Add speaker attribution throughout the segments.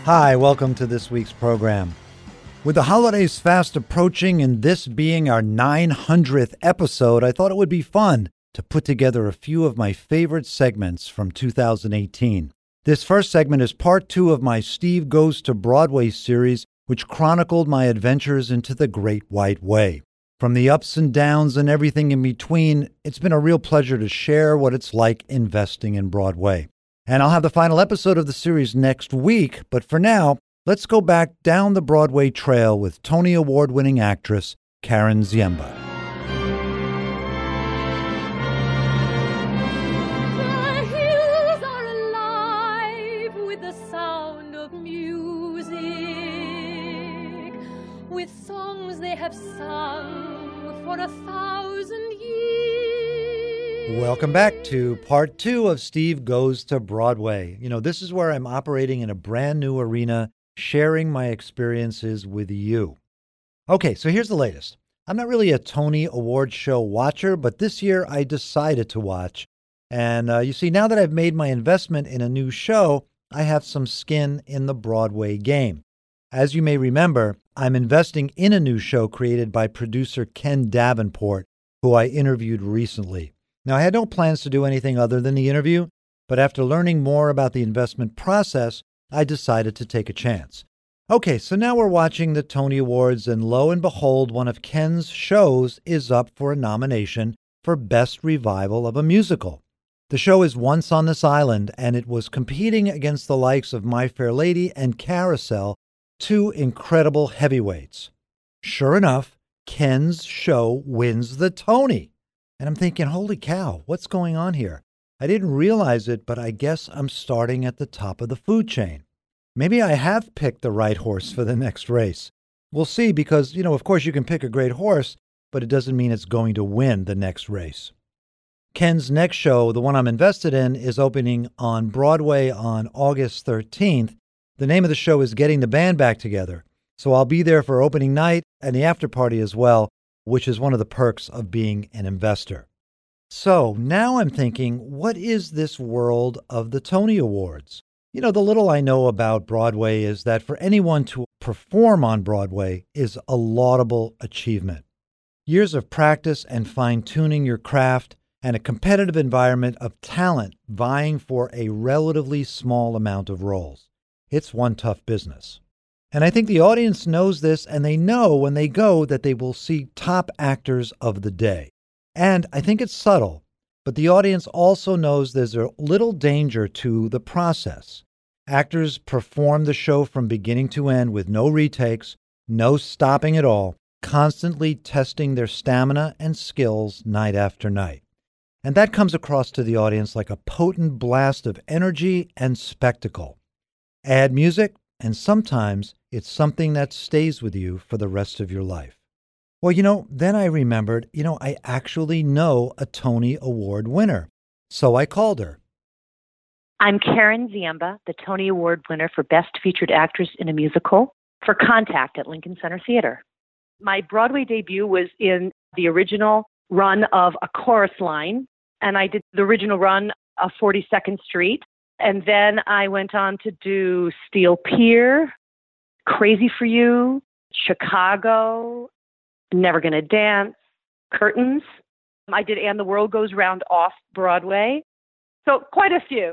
Speaker 1: Hi, welcome to this week's program. With the holidays fast approaching and this being our 900th episode, I thought it would be fun to put together a few of my favorite segments from 2018. This first segment is part 2 of my Steve Goes to Broadway series, which chronicled my adventures into the Great White Way. From the ups and downs and everything in between, it's been a real pleasure to share what it's like investing in Broadway. And I'll have the final episode of the series next week, but for now, let's go back down the Broadway trail with Tony Award-winning actress Karen Ziemba.
Speaker 2: The hills are alive with the sound of music, with songs they have sung for 1,000 years.
Speaker 1: Welcome back to part 2 of Steve Goes to Broadway. This is where I'm operating in a brand new arena, sharing my experiences with you. Okay, so here's the latest. I'm not really a Tony Award show watcher, but this year I decided to watch. And you see, now that I've made my investment in a new show, I have some skin in the Broadway game. As you may remember, I'm investing in a new show created by producer Ken Davenport, who I interviewed recently. Now, I had no plans to do anything other than the interview, but after learning more about the investment process, I decided to take a chance. Okay, so now we're watching the Tony Awards, and lo and behold, one of Ken's shows is up for a nomination for Best Revival of a Musical. The show is Once on This Island, and it was competing against the likes of My Fair Lady and Carousel, two incredible heavyweights. Sure enough, Ken's show wins the Tony. And I'm thinking, holy cow, what's going on here? I didn't realize it, but I guess I'm starting at the top of the food chain. Maybe I have picked the right horse for the next race. We'll see, because, of course you can pick a great horse, but it doesn't mean it's going to win the next race. Ken's next show, the one I'm invested in, is opening on Broadway on August 13th. The name of the show is Getting the Band Back Together. So I'll be there for opening night and the after party as well, which is one of the perks of being an investor. So now I'm thinking, what is this world of the Tony Awards? The little I know about Broadway is that for anyone to perform on Broadway is a laudable achievement. Years of practice and fine-tuning your craft and a competitive environment of talent vying for a relatively small amount of roles. It's one tough business. And I think the audience knows this, and they know when they go that they will see top actors of the day. And I think it's subtle, but the audience also knows there's a little danger to the process. Actors perform the show from beginning to end with no retakes, no stopping at all, constantly testing their stamina and skills night after night. And that comes across to the audience like a potent blast of energy and spectacle. Add music, and sometimes it's something that stays with you for the rest of your life. Well, then I remembered, I actually know a Tony Award winner. So I called her.
Speaker 3: I'm Karen Ziemba, the Tony Award winner for Best Featured Actress in a Musical for Contact at Lincoln Center Theater. My Broadway debut was in the original run of A Chorus Line, and I did the original run of 42nd Street. And then I went on to do Steel Pier, Crazy for You, Chicago, Never Gonna Dance, Curtains. I did And the World Goes Round off Broadway. So quite a few.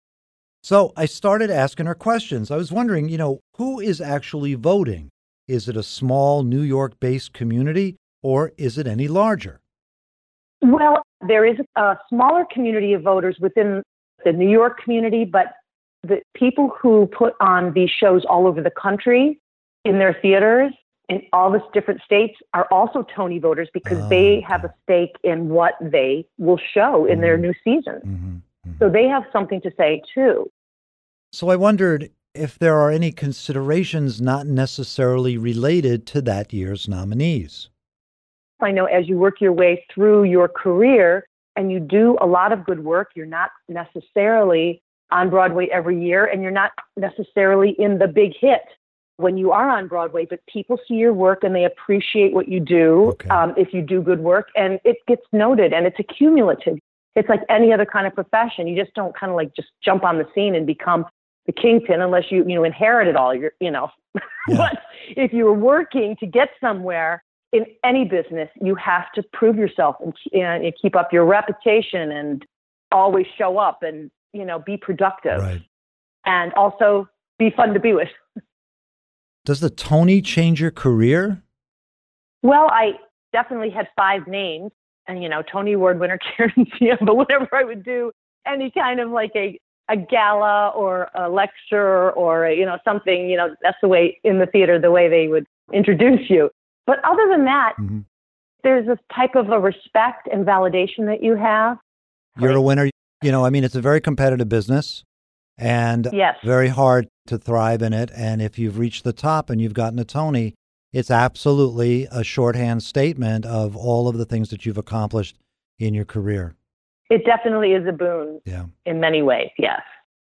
Speaker 1: So I started asking her questions. I was wondering, who is actually voting? Is it a small New York-based community, or is it any larger?
Speaker 3: Well, there is a smaller community of voters within the New York community, but the people who put on these shows all over the country in their theaters in all the different states are also Tony voters because they have a stake in what they will show in their new season. Mm-hmm. So they have something to say too.
Speaker 1: So I wondered if there are any considerations not necessarily related to that year's nominees.
Speaker 3: I know as you work your way through your career and you do a lot of good work, you're not necessarily on Broadway every year and you're not necessarily in the big hit when you are on Broadway, but people see your work and they appreciate what you do if you do good work, and it gets noted and it's accumulative. It's like any other kind of profession. You just don't kind of like just jump on the scene and become the kingpin unless you inherit it all.
Speaker 1: Yeah.
Speaker 3: But if you're working to get somewhere in any business, you have to prove yourself and keep up your reputation and always show up and, be productive.
Speaker 1: Right.
Speaker 3: And also be fun to be with.
Speaker 1: Does the Tony change your career?
Speaker 3: Well, I definitely had 5 names and, Tony Award winner Karen Ziemba, whenever I would do any kind of like a gala or a lecture or, something, that's the way in the theater, the way they would introduce you. But other than that,
Speaker 1: Mm-hmm.
Speaker 3: there's this type of a respect and validation that you have.
Speaker 1: You're a winner. It's a very competitive business and
Speaker 3: Yes.
Speaker 1: very hard to thrive in it. And if you've reached the top and you've gotten a Tony, it's absolutely a shorthand statement of all of the things that you've accomplished in your career.
Speaker 3: It definitely is a boon in many ways, yes.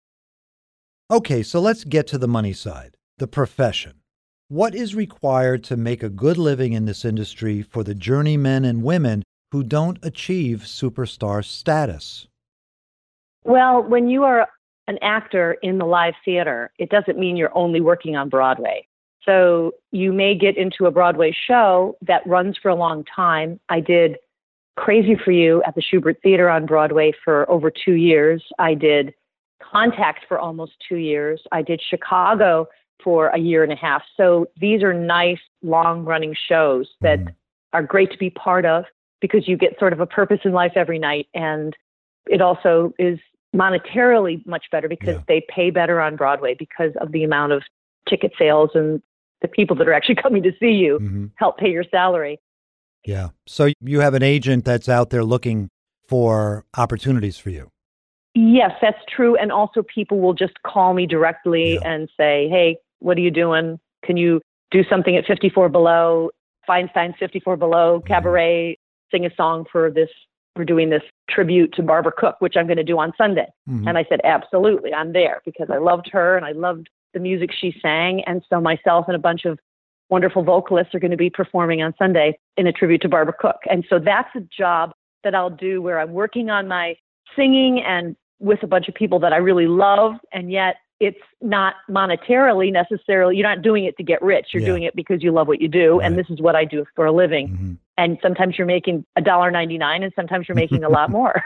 Speaker 1: Okay, so let's get to the money side, the profession. What is required to make a good living in this industry for the journeymen and women who don't achieve superstar status?
Speaker 3: Well, when you are an actor in the live theater, it doesn't mean you're only working on Broadway. So you may get into a Broadway show that runs for a long time. I did Crazy for You at the Shubert Theater on Broadway for over 2 years. I did Contact for almost 2 years. I did Chicago for a year and a half. So these are nice, long-running shows that are great to be part of because you get sort of a purpose in life every night. And it also is monetarily much better because they pay better on Broadway because of the amount of ticket sales and the people that are actually coming to see you help pay your salary.
Speaker 1: Yeah. So you have an agent that's out there looking for opportunities for you.
Speaker 3: Yes, that's true. And also people will just call me directly and say, hey, what are you doing? Can you do something at 54 Below, Feinstein's 54 Below, Cabaret, sing a song for this? We're doing this tribute to Barbara Cook, which I'm going to do on Sunday. And I said, absolutely, I'm there because I loved her and I loved the music she sang. And so myself and a bunch of wonderful vocalists are going to be performing on Sunday in a tribute to Barbara Cook. And so that's a job that I'll do where I'm working on my singing and with a bunch of people that I really love. And yet it's not monetarily necessarily, you're not doing it to get rich. You're doing it because you love what you do. Right. And this is what I do for a living. And sometimes you're making $1.99 and sometimes you're making a lot more.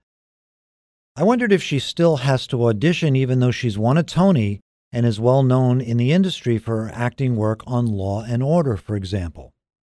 Speaker 1: I wondered if she still has to audition even though she's won a Tony and is well known in the industry for her acting work on Law and Order, for example.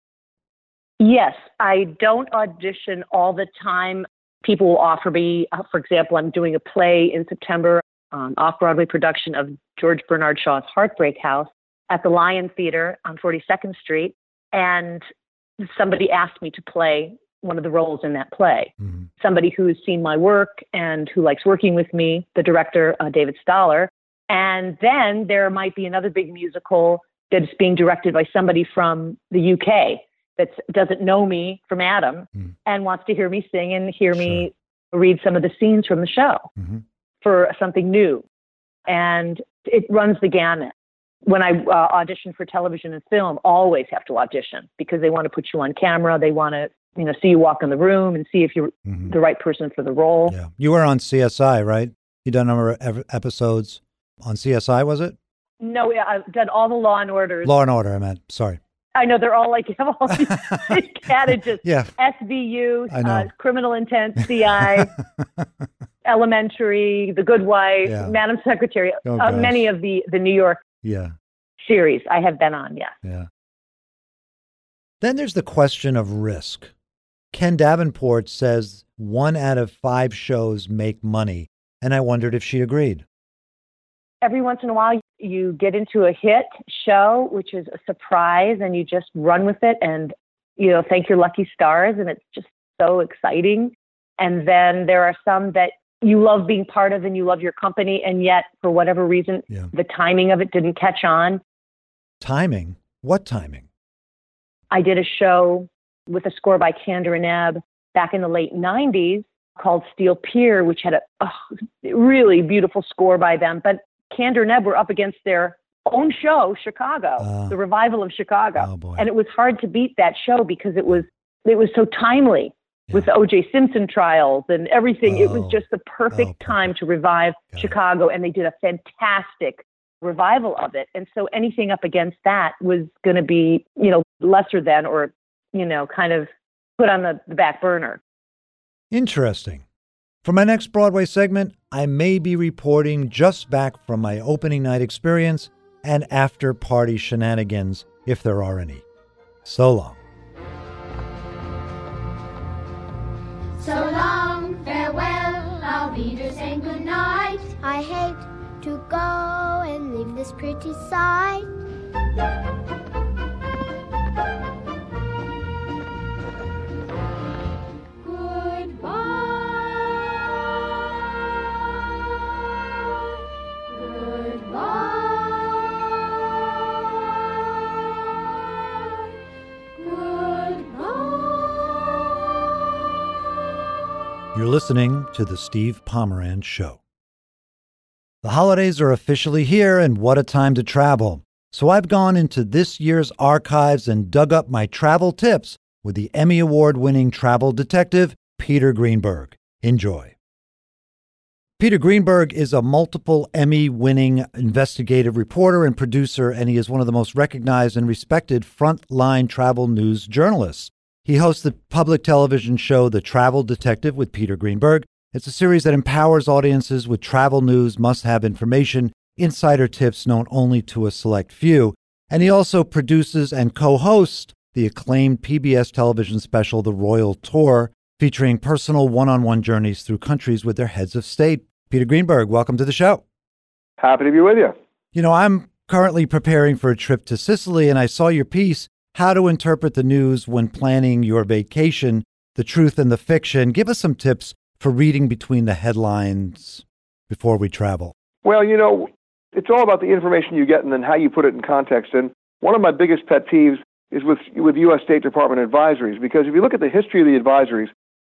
Speaker 3: Yes, I don't audition all the time. People will offer me, for example, I'm doing a play in September, off-Broadway production of George Bernard Shaw's Heartbreak House at the Lion Theater on 42nd Street. And somebody asked me to play one of the roles in that play. Somebody who has seen my work and who likes working with me, the director, David Stoller. And then there might be another big musical that's being directed by somebody from the UK that doesn't know me from Adam and wants to hear me sing and hear me read some of the scenes from the show for something new. And it runs the gamut. When I audition for television and film, always have to audition because they want to put you on camera. They want to, see you walk in the room and see if you're the right person for the role.
Speaker 1: Yeah. You were on CSI, right? You done a number of episodes on CSI, was it?
Speaker 3: No, I've done all the Law and Orders.
Speaker 1: Law and Order, I meant. Sorry.
Speaker 3: I know they're all like, you have all these categories. SVU, Criminal Intent, CI, Elementary, The Good Wife, Madam Secretary, many of the New York series I have been on,
Speaker 1: Yeah. Then there's the question of risk. Ken Davenport says 1 out of 5 shows make money, and I wondered if she agreed.
Speaker 3: Every once in a while, you get into a hit show, which is a surprise, and you just run with it and, thank your lucky stars, and it's just so exciting. And then there are some that you love being part of and you love your company, and yet, for whatever reason, the timing of it didn't catch on.
Speaker 1: Timing? What timing?
Speaker 3: I did a show with a score by Kander and Ebb back in the late 90s called Steel Pier, which had a really beautiful score by them. But Kander and Ebb were up against their own show, Chicago, the revival of Chicago.
Speaker 1: Oh boy.
Speaker 3: And it was hard to beat that show because it was so timely. with the O.J. Simpson trials and everything. It was just the perfect
Speaker 1: Oh,
Speaker 3: time to revive
Speaker 1: Got it.
Speaker 3: Chicago, and they did a fantastic revival of it. And so anything up against that was going to be, lesser than, or, kind of put on the back burner.
Speaker 1: Interesting. For my next Broadway segment, I may be reporting just back from my opening night experience and after party shenanigans, if there are any. So long.
Speaker 4: So long, farewell, I'll be there saying goodnight.
Speaker 5: I hate to go and leave this pretty sight.
Speaker 1: You're listening to The Steve Pomeranz Show. The holidays are officially here, and what a time to travel. So I've gone into this year's archives and dug up my travel tips with the Emmy Award-winning travel detective, Peter Greenberg. Enjoy. Peter Greenberg is a multiple Emmy-winning investigative reporter and producer, and he is one of the most recognized and respected frontline travel news journalists. He hosts the public television show The Travel Detective with Peter Greenberg. It's a series that empowers audiences with travel news, must-have information, insider tips known only to a select few. And he also produces and co-hosts the acclaimed PBS television special The Royal Tour, featuring personal one-on-one journeys through countries with their heads of state. Peter Greenberg, welcome to the show.
Speaker 6: Happy to be with you.
Speaker 1: I'm currently preparing for a trip to Sicily, and I saw your piece, How to Interpret the News When Planning Your Vacation, The Truth and the Fiction. Give us some tips for reading between the headlines before we travel.
Speaker 6: Well, it's all about the information you get and then how you put it in context. And one of my biggest pet peeves is with U.S. State Department advisories, because if you look at the history of the advisories,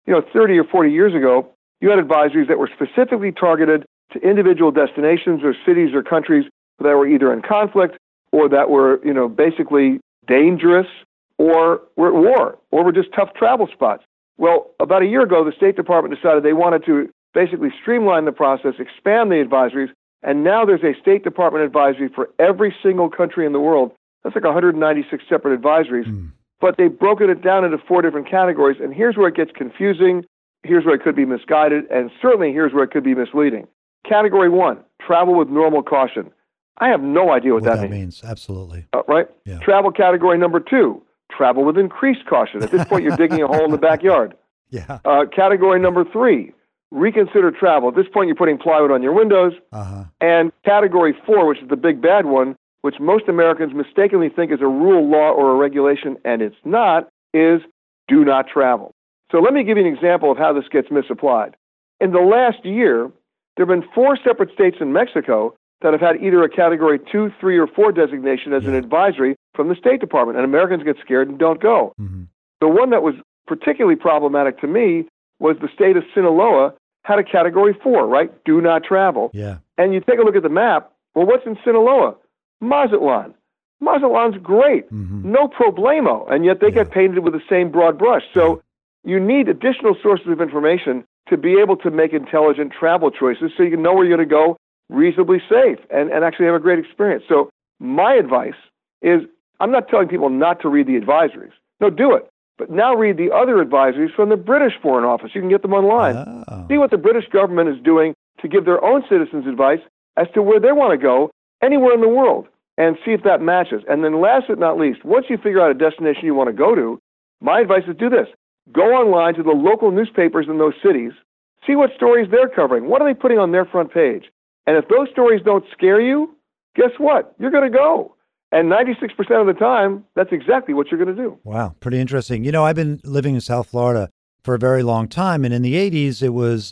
Speaker 6: 30 or 40 years ago, you had advisories that were specifically targeted to individual destinations or cities or countries that were either in conflict or that were, basically dangerous or were at war or were just tough travel spots. Well, about a year ago, the State Department decided they wanted to basically streamline the process, expand the advisories, and now there's a State Department advisory for every single country in the world. That's like 196 separate advisories. But they've broken it down into 4 different categories, and here's where it gets confusing, here's where it could be misguided, and certainly here's where it could be misleading. Category 1, travel with normal caution. I have no idea what that means.
Speaker 1: Absolutely.
Speaker 6: Right?
Speaker 1: Yeah.
Speaker 6: Travel category number 2, travel with increased caution. At this point, you're digging a hole in the backyard.
Speaker 1: Yeah.
Speaker 6: Category number 3, reconsider travel. At this point, you're putting plywood on your windows. And category 4, which is the big bad one, which most Americans mistakenly think is a rule, law, or a regulation, and it's not, is do not travel. So let me give you an example of how this gets misapplied. In the last year, there have been 4 separate states in Mexico that have had either a Category 2, 3, or 4 designation as an advisory from the State Department, and Americans get scared and don't go. The one that was particularly problematic to me was the state of Sinaloa had a Category 4, right? Do not travel.
Speaker 1: Yeah.
Speaker 6: And you take a look at the map, well, what's in Sinaloa? Mazatlan. Mazatlan's great. No problemo. And yet they get painted with the same broad brush. So you need additional sources of information to be able to make intelligent travel choices so you can know where you're going to go reasonably safe and actually have a great experience. So my advice is, I'm not telling people not to read the advisories. No, do it. But now read the other advisories from the British Foreign Office. You can get them online. See what the British government is doing to give their own citizens advice as to where they want to go anywhere in the world, and see if that matches. And then last but not least, once you figure out a destination you want to go to, my advice is do this. Go online to the local newspapers in those cities, see what stories they're covering. What are they putting on their front page? And if those stories don't scare you, guess what? You're going to go. And 96% of the time, that's exactly what you're going to do.
Speaker 1: Wow, pretty interesting. I've been living in South Florida for a very long time, and in the 80s, it was,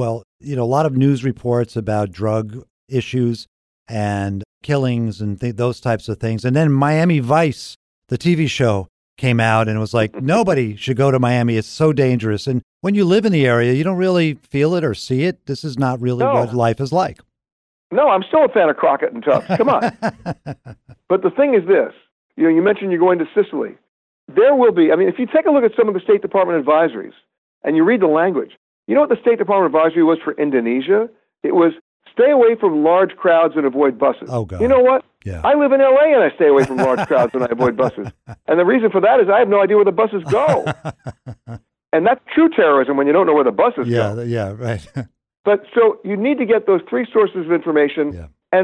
Speaker 1: a lot of news reports about drug issues and killings and those types of things. And then Miami Vice, the TV show, came out, and it was like, nobody should go to Miami. It's so dangerous. And when you live in the area, you don't really feel it or see it. This is not really what life is like.
Speaker 6: No, I'm still a fan of Crockett and Tubbs. Come on. But the thing is this. You mentioned you're going to Sicily. There will be, if you take a look at some of the State Department advisories, and you read the language. You know what the State Department advisory was for Indonesia? It was stay away from large crowds and avoid buses.
Speaker 1: Oh, God.
Speaker 6: You know what?
Speaker 1: Yeah.
Speaker 6: I live in L.A. and I stay away from large crowds and I avoid buses. And the reason for that is I have no idea where the buses go. And that's true terrorism when you don't know where the buses go.
Speaker 1: Yeah, right.
Speaker 6: But so you need to get those three sources of information.
Speaker 1: Yeah.
Speaker 6: And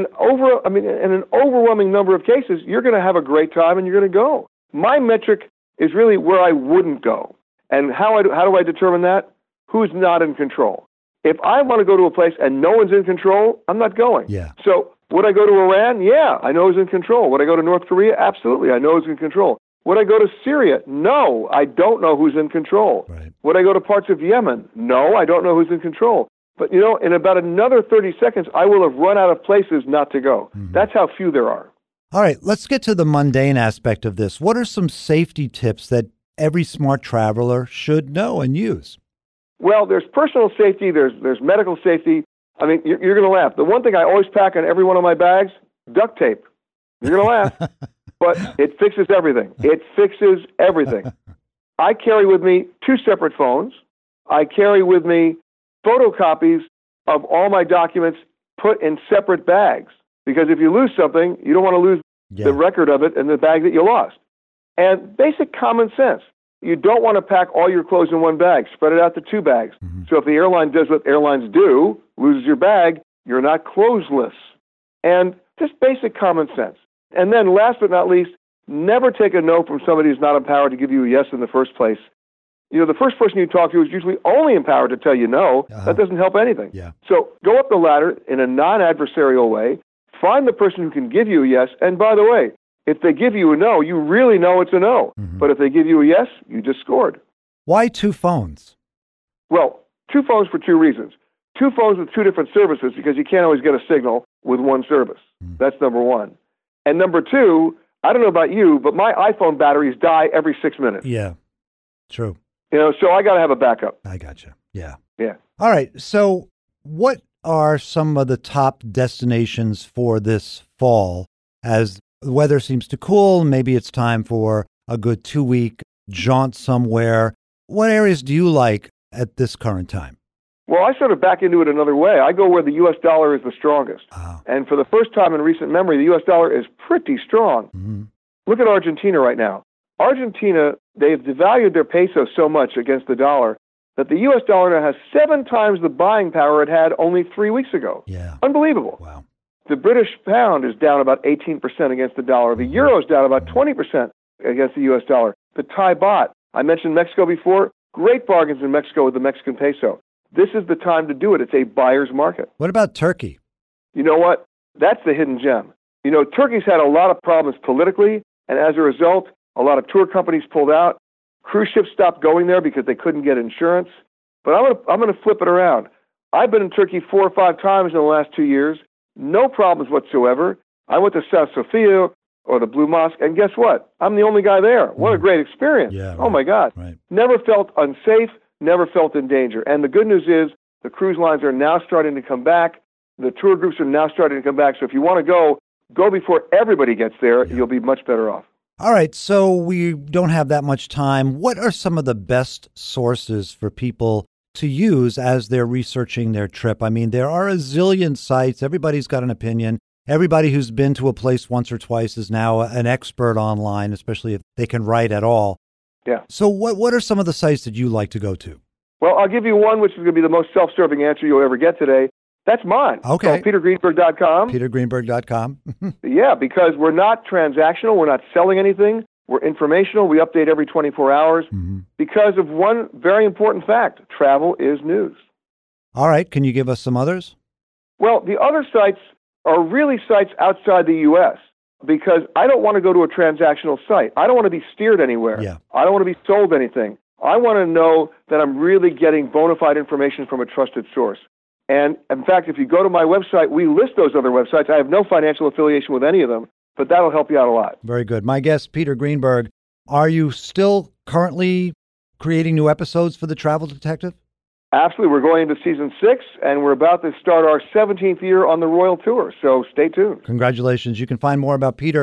Speaker 6: in an overwhelming number of cases, you're going to have a great time and you're going to go. My metric is really where I wouldn't go. And how do I determine that? Who's not in control? If I want to go to a place and no one's in control, I'm not going.
Speaker 1: Yeah.
Speaker 6: So would I go to Iran? Yeah, I know who's in control. Would I go to North Korea? Absolutely, I know who's in control. Would I go to Syria? No, I don't know who's in control.
Speaker 1: Right.
Speaker 6: Would I go to parts of Yemen? No, I don't know who's in control. But, in about another 30 seconds, I will have run out of places not to go. Mm-hmm. That's how few there are.
Speaker 1: All right, let's get to the mundane aspect of this. What are some safety tips that every smart traveler should know and use?
Speaker 6: Well, there's personal safety, there's medical safety. I mean, you're going to laugh. The one thing I always pack on every one of my bags, duct tape. You're going to laugh, but it fixes everything. It fixes everything. I carry with me 2 separate phones. I carry with me photocopies of all my documents put in separate bags. Because if you lose something, you don't want to lose the record of it in the bag that you lost. And basic common sense. You don't want to pack all your clothes in one bag. Spread it out to 2 bags. Mm-hmm. So if the airline does what airlines do, loses your bag, you're not clothesless. And just basic common sense. And then last but not least, never take a no from somebody who's not empowered to give you a yes in the first place. The first person you talk to is usually only empowered to tell you no. Uh-huh. That doesn't help anything.
Speaker 1: Yeah.
Speaker 6: So go up the ladder in a non-adversarial way. Find the person who can give you a yes. And by the way, if they give you a no, you really know it's a no. Mm-hmm. But if they give you a yes, you just scored.
Speaker 1: Why 2 phones?
Speaker 6: Well, 2 phones for 2 reasons. 2 phones with 2 different services because you can't always get a signal with one service. Mm-hmm. That's number 1. And number 2, I don't know about you, but my iPhone batteries die every 6 minutes.
Speaker 1: Yeah, true.
Speaker 6: So I got to have a backup.
Speaker 1: I gotcha. Yeah.
Speaker 6: Yeah.
Speaker 1: All right. So what are some of the top destinations for this fall as the weather seems to cool? Maybe it's time for a good 2-week jaunt somewhere. What areas do you like at this current time?
Speaker 6: Well, I sort of back into it another way. I go where the U.S. dollar is the strongest.
Speaker 1: Oh. And
Speaker 6: for the first time in recent memory, the U.S. dollar is pretty strong.
Speaker 1: Mm-hmm.
Speaker 6: Look at Argentina right now. Argentina, they've devalued their peso so much against the dollar that the U.S. dollar now has 7 times the buying power it had only 3 weeks ago.
Speaker 1: Yeah.
Speaker 6: Unbelievable.
Speaker 1: Wow.
Speaker 6: The British pound is down about 18% against the dollar. The euro is down about 20% against the U.S. dollar. The Thai baht, I mentioned Mexico before, great bargains in Mexico with the Mexican peso. This is the time to do it. It's a buyer's market.
Speaker 1: What about Turkey?
Speaker 6: You know what? That's the hidden gem. Turkey's had a lot of problems politically, and as a result, a lot of tour companies pulled out. Cruise ships stopped going there because they couldn't get insurance. But I'm going to flip it around. I've been in Turkey 4 or 5 times in the last 2 years. No problems whatsoever. I went to St. Sophia or the Blue Mosque, and guess what? I'm the only guy there. What a great experience.
Speaker 1: Yeah, right.
Speaker 6: Oh, my God.
Speaker 1: Right.
Speaker 6: Never felt unsafe, never felt in danger. And the good news is the cruise lines are now starting to come back. The tour groups are now starting to come back. So if you want to go before everybody gets there. Yeah. You'll be much better off.
Speaker 1: All right, so we don't have that much time. What are some of the best sources for people to use as they're researching their trip? I mean, there are a zillion sites. Everybody's got an opinion. Everybody who's been to a place once or twice is now an expert online, especially if they can write at all.
Speaker 6: Yeah.
Speaker 1: So what are some of the sites that you like to go to?
Speaker 6: Well, I'll give you one, which is going to be the most self-serving answer you'll ever get today. That's mine.
Speaker 1: Okay.
Speaker 6: PeterGreenberg.com.
Speaker 1: PeterGreenberg.com.
Speaker 6: Yeah, because we're not transactional. We're not selling anything. We're informational. We update every 24 hours because of one very important fact. Travel is news.
Speaker 1: All right. Can you give us some others?
Speaker 6: Well, the other sites are really sites outside the U.S. because I don't want to go to a transactional site. I don't want to be steered anywhere.
Speaker 1: Yeah.
Speaker 6: I don't want to be sold anything. I want to know that I'm really getting bona fide information from a trusted source. And in fact, if you go to my website, we list those other websites. I have no financial affiliation with any of them, but that'll help you out a lot.
Speaker 1: Very good. My guest, Peter Greenberg. Are you still currently creating new episodes for The Travel Detective?
Speaker 6: Absolutely. We're going into season 6, and we're about to start our 17th year on the Royal Tour, so stay tuned.
Speaker 1: Congratulations. You can find more about Peter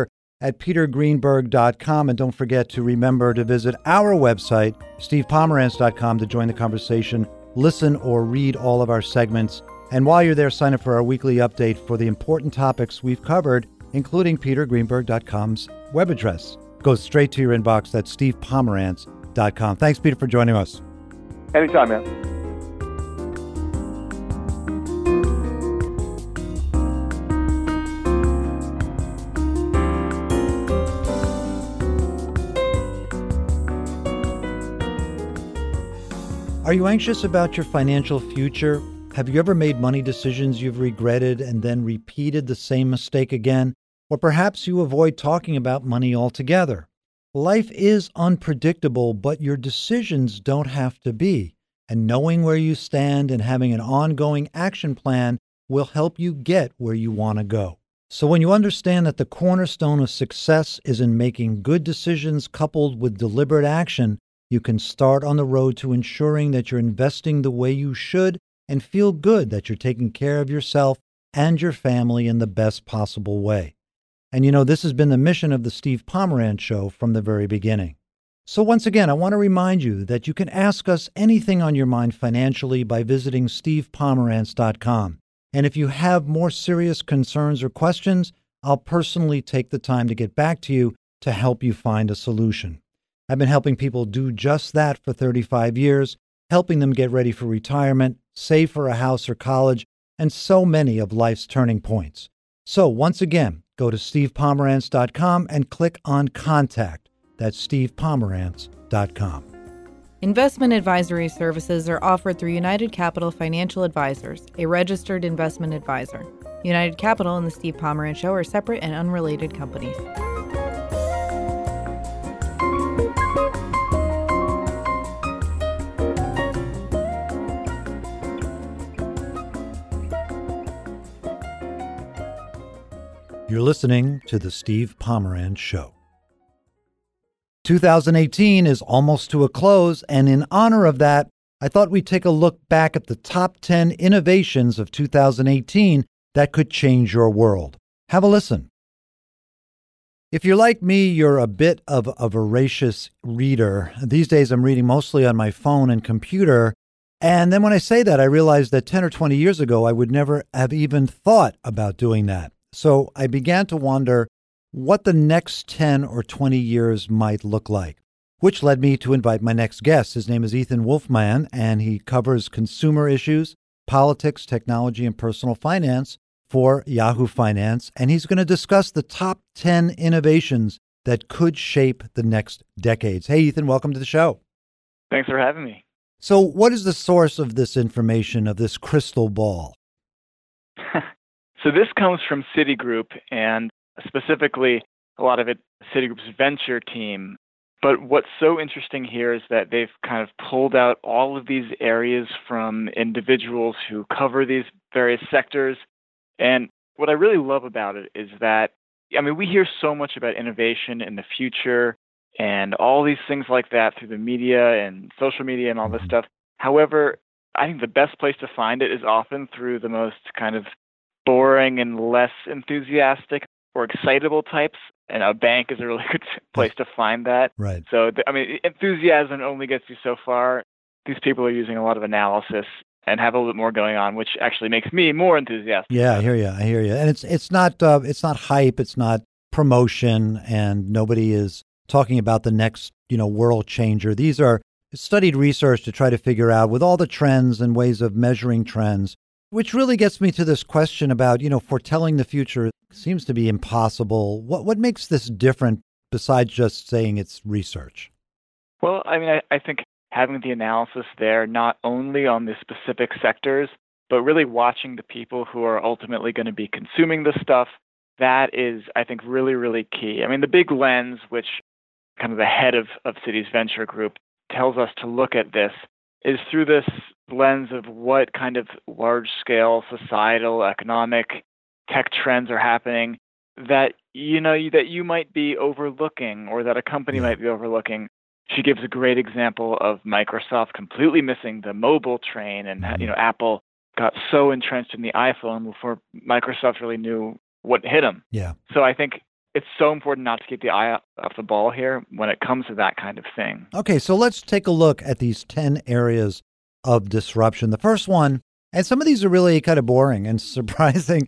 Speaker 1: at petergreenberg.com. And don't forget to remember to visit our website, stevepomerantz.com, to join the conversation, listen or read all of our segments. And while you're there, sign up for our weekly update for the important topics we've covered, including petergreenberg.com's web address. Goes straight to your inbox. That's stevepomerantz.com. Thanks, Peter, for joining us.
Speaker 6: Anytime, man.
Speaker 1: Are you anxious about your financial future? Have you ever made money decisions you've regretted and then repeated the same mistake again? Or perhaps you avoid talking about money altogether. Life is unpredictable, but your decisions don't have to be. And knowing where you stand and having an ongoing action plan will help you get where you want to go. So when you understand that the cornerstone of success is in making good decisions coupled with deliberate action, you can start on the road to ensuring that you're investing the way you should and feel good that you're taking care of yourself and your family in the best possible way. And you know, this has been the mission of the Steve Pomerantz Show from the very beginning. So once again, I want to remind you that you can ask us anything on your mind financially by visiting stevepomerantz.com. And if you have more serious concerns or questions, I'll personally take the time to get back to you to help you find a solution. I've been helping people do just that for 35 years, helping them get ready for retirement, save for a house or college, and so many of life's turning points. So once again, go to stevepomerantz.com and click on Contact. That's stevepomerantz.com.
Speaker 7: Investment advisory services are offered through United Capital Financial Advisors, a registered investment advisor. United Capital and the Steve Pomerantz Show are separate and unrelated companies.
Speaker 1: You're listening to The Steve Pomerantz Show. 2018 is almost to a close, and in honor of that, I thought we'd take a look back at the top 10 innovations of 2018 that could change your world. Have a listen. If you're like me, you're a bit of a voracious reader. These days, I'm reading mostly on my phone and computer. And then when I say that, I realize that 10 or 20 years ago, I would never have even thought about doing that. So I began to wonder what the next 10 or 20 years might look like, which led me to invite my next guest. His name is Ethan Wolfman, and he covers consumer issues, politics, technology, and personal finance for Yahoo Finance. And he's going to discuss the top 10 innovations that could shape the next decades. Hey, Ethan, welcome to the show.
Speaker 8: Thanks for having me.
Speaker 1: So what is the source of this information, of this crystal ball?
Speaker 8: So this comes from Citigroup, and specifically a lot of it Citigroup's venture team. But what's so interesting here is that they've kind of pulled out all of these areas from individuals who cover these various sectors. And what I really love about it is that, I mean, we hear so much about innovation in the future and all these things like that through the media and social media and all this stuff. However, I think the best place to find it is often through the most kind of boring and less enthusiastic or excitable types. And a bank is a really good place to find that.
Speaker 1: Right.
Speaker 8: So, I mean, enthusiasm only gets you so far. These people are using a lot of analysis and have a little bit more going on, which actually makes me more enthusiastic.
Speaker 1: Yeah, I hear you. And it's not hype, it's not promotion, and nobody is talking about the next, world changer. These are studied research to try to figure out, with all the trends and ways of measuring trends, which really gets me to this question about, foretelling the future seems to be impossible. What makes this different besides just saying it's research?
Speaker 8: Well, I mean, I think having the analysis there, not only on the specific sectors, but really watching the people who are ultimately going to be consuming the stuff, that is, I think, really, really key. I mean, the big lens, which kind of the head of Citi's venture group tells us to look at this, is through this lens of what kind of large-scale societal, economic, tech trends are happening that that you might be overlooking, or that a company might be overlooking. She gives a great example of Microsoft completely missing the mobile train, and Apple got so entrenched in the iPhone before Microsoft really knew what hit them.
Speaker 1: Yeah.
Speaker 8: So I think it's so important not to keep the eye off the ball here when it comes to that kind of thing.
Speaker 1: Okay, so let's take a look at these 10 areas of disruption. The first one, and some of these are really kind of boring and surprising,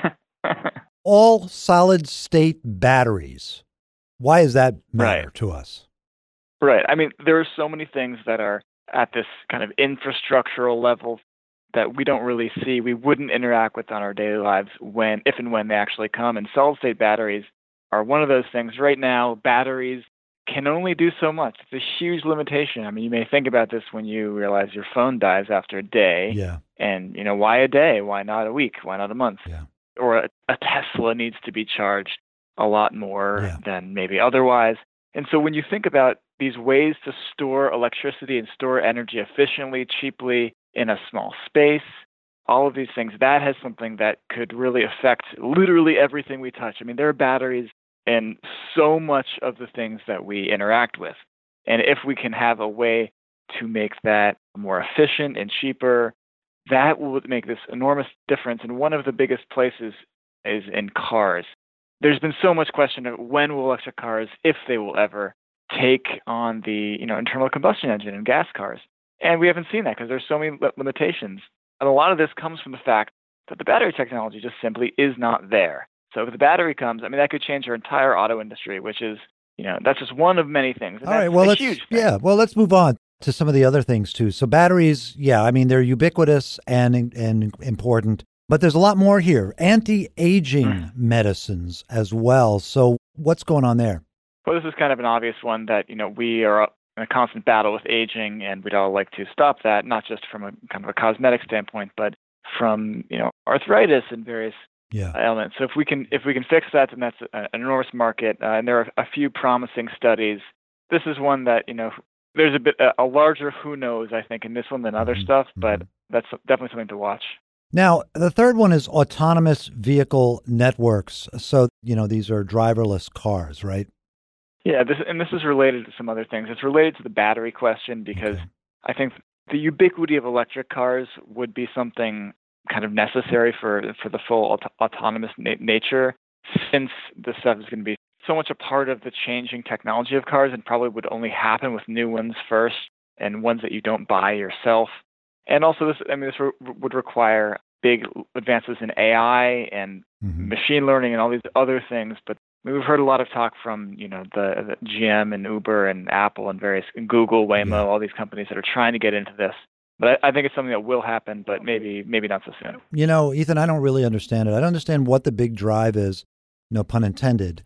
Speaker 1: all solid state batteries. Why does that matter to us?
Speaker 8: Right. I mean, there are so many things that are at this kind of infrastructural level that we don't really see, we wouldn't interact with on our daily lives if and when they actually come. And solid state batteries are one of those things. Right now, batteries can only do so much. It's a huge limitation. I mean, you may think about this when you realize your phone dies after a day.
Speaker 1: Yeah.
Speaker 8: And, why a day? Why not a week? Why not a month?
Speaker 1: Yeah.
Speaker 8: Or a Tesla needs to be charged a lot more than maybe otherwise. And so when you think about these ways to store electricity and store energy efficiently, cheaply, in a small space, all of these things, that has something that could really affect literally everything we touch. I mean, there are batteries in so much of the things that we interact with. And if we can have a way to make that more efficient and cheaper, that will make this enormous difference. And one of the biggest places is in cars. There's been so much question of when will electric cars, if they will ever, take on the internal combustion engine in gas cars. And we haven't seen that because there's so many limitations. And a lot of this comes from the fact that the battery technology just simply is not there. So if the battery comes, I mean, that could change our entire auto industry, which is, that's just one of many things. And
Speaker 1: all right, well, let's move on to some of the other things too. So batteries, I mean, they're ubiquitous and important, but there's a lot more here. Anti-aging medicines as well. So what's going on there?
Speaker 8: Well, this is kind of an obvious one that, we are in a constant battle with aging, and we'd all like to stop that, not just from a kind of a cosmetic standpoint, but from, arthritis and various ailments. So if we can fix that, then that's an enormous market. And there are a few promising studies. This is one that, there's a larger who knows, I think, in this one than other stuff, but that's definitely something to watch.
Speaker 1: Now, the third one is autonomous vehicle networks. So, these are driverless cars, right?
Speaker 8: Yeah, this is related to some other things. It's related to the battery question because I think the ubiquity of electric cars would be something kind of necessary for the full autonomous nature, since this stuff is going to be so much a part of the changing technology of cars and probably would only happen with new ones first and ones that you don't buy yourself. And also, this would require big advances in AI and machine learning and all these other things, but we've heard a lot of talk from, the GM and Uber and Apple and and Google, Waymo, all these companies that are trying to get into this. But I think it's something that will happen, but maybe not so soon.
Speaker 1: Ethan, I don't really understand it. I don't understand what the big drive is, no pun intended,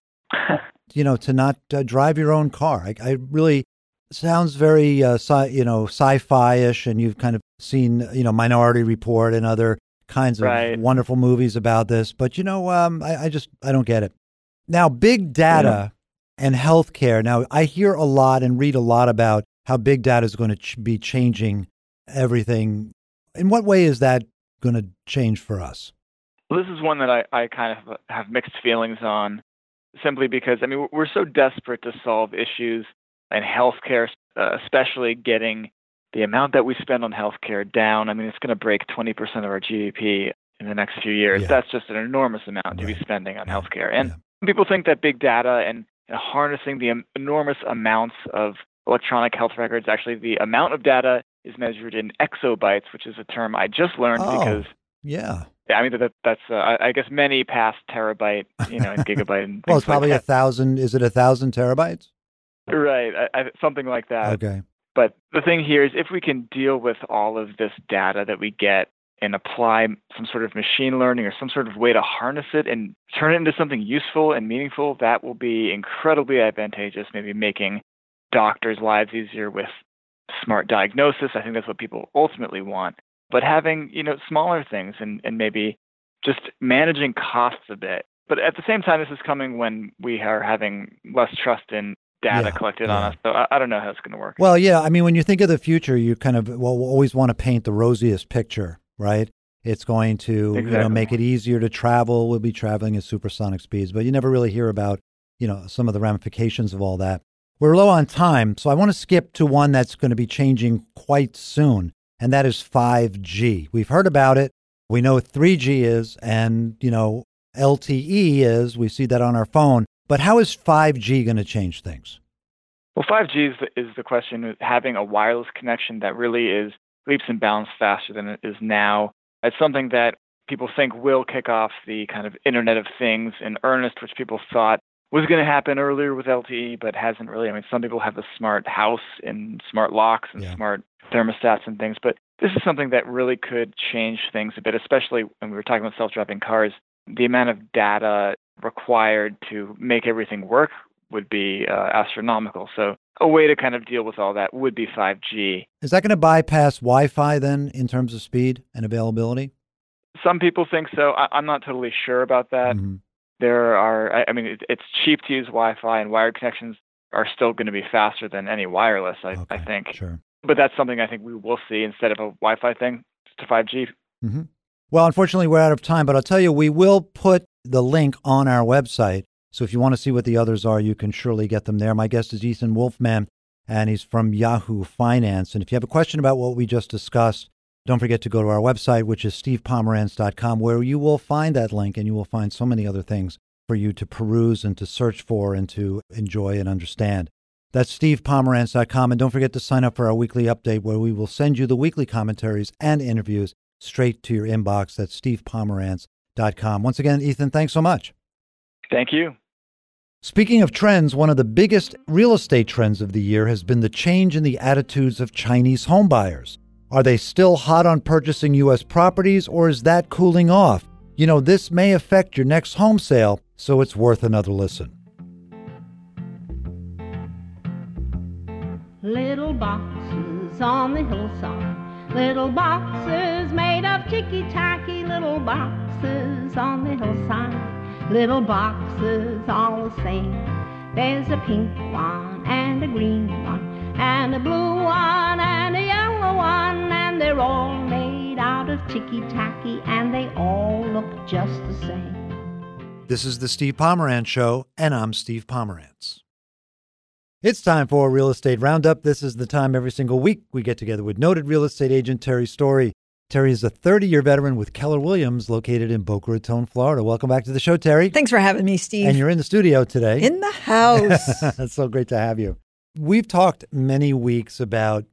Speaker 1: to not drive your own car. I really sounds very, sci-fi-ish, and you've kind of seen, Minority Report and other kinds of wonderful movies about this. But, I don't get it. Now, big data and healthcare. Now, I hear a lot and read a lot about how big data is going to be changing everything. In what way is that going to change for us?
Speaker 8: Well, this is one that I kind of have mixed feelings on, simply because, we're so desperate to solve issues in healthcare, especially getting the amount that we spend on healthcare down. It's going to break 20% of our GDP in the next few years. Yeah. That's just an enormous amount to be spending on healthcare. And people think that big data and harnessing the enormous amounts of electronic health records, actually the amount of data is measured in exabytes, which is a term I just learned because that's I guess many past terabyte, and gigabyte. And
Speaker 1: well, it's probably 1,000. Is it 1,000 terabytes?
Speaker 8: Right, something like that.
Speaker 1: Okay.
Speaker 8: But the thing here is, if we can deal with all of this data that we get and apply some sort of machine learning or some sort of way to harness it and turn it into something useful and meaningful, that will be incredibly advantageous, maybe making doctors' lives easier with smart diagnosis. I think that's what people ultimately want. But having, smaller things and maybe just managing costs a bit. But at the same time, this is coming when we are having less trust in data collected on us. So I don't know how it's going to work.
Speaker 1: Well, when you think of the future, you kind of always want to paint the rosiest picture, right? It's going to make it easier to travel. We'll be traveling at supersonic speeds, but you never really hear about, some of the ramifications of all that. We're low on time, so I want to skip to one that's going to be changing quite soon, and that is 5G. We've heard about it. We know what 3G is, and, LTE is. We see that on our phone. But how is 5G going to change things?
Speaker 8: Well, 5G is the question of having a wireless connection that really is leaps and bounds faster than it is now. It's something that people think will kick off the kind of Internet of Things in earnest, which people thought was going to happen earlier with LTE, but hasn't really. I mean, some people have a smart house and smart locks and smart thermostats and things, but this is something that really could change things a bit, especially when we were talking about self-driving cars. The amount of data required to make everything work would be astronomical. So a way to kind of deal with all that would be 5G.
Speaker 1: Is that going to bypass Wi-Fi then in terms of speed and availability?
Speaker 8: Some people think so. I'm not totally sure about that.
Speaker 1: Mm-hmm.
Speaker 8: There are, I mean, it's cheap to use Wi-Fi, and wired connections are still going to be faster than any wireless, I think.
Speaker 1: Sure.
Speaker 8: But that's something I think we will see instead of a Wi-Fi thing to 5G.
Speaker 1: Mm-hmm. Well, unfortunately, we're out of time, but I'll tell you, we will put the link on our website. So if you want to see what the others are, you can surely get them there. My guest is Ethan Wolfman, and he's from Yahoo Finance. And if you have a question about what we just discussed, don't forget to go to our website, which is stevepomerantz.com, where you will find that link, and you will find so many other things for you to peruse and to search for and to enjoy and understand. That's stevepomerantz.com. And don't forget to sign up for our weekly update, where we will send you the weekly commentaries and interviews straight to your inbox. That's stevepomerantz.com. Once again, Ethan, thanks so much.
Speaker 8: Thank you.
Speaker 1: Speaking of trends, one of the biggest real estate trends of the year has been the change in the attitudes of Chinese homebuyers. Are they still hot on purchasing U.S. properties, or is that cooling off? You know, this may affect your next home sale, so it's worth another listen.
Speaker 9: Little boxes on the hillside, little boxes made of ticky-tacky, little boxes on the hillside, little boxes all the same. There's a pink one and a green one and a blue one and a yellow one, and they're all made out of ticky-tacky, and they all look just the same.
Speaker 1: This is the Steve Pomerantz Show, and I'm Steve Pomerantz. It's time for Real Estate Roundup. This is the time every single week we get together with noted real estate agent Terry Story. Terry is a 30-year veteran with Keller Williams, located in Boca Raton, Florida. Welcome back to the show, Terry.
Speaker 10: Thanks for having me, Steve.
Speaker 1: And you're in the studio today.
Speaker 10: In the house.
Speaker 1: It's so great to have you. We've talked many weeks about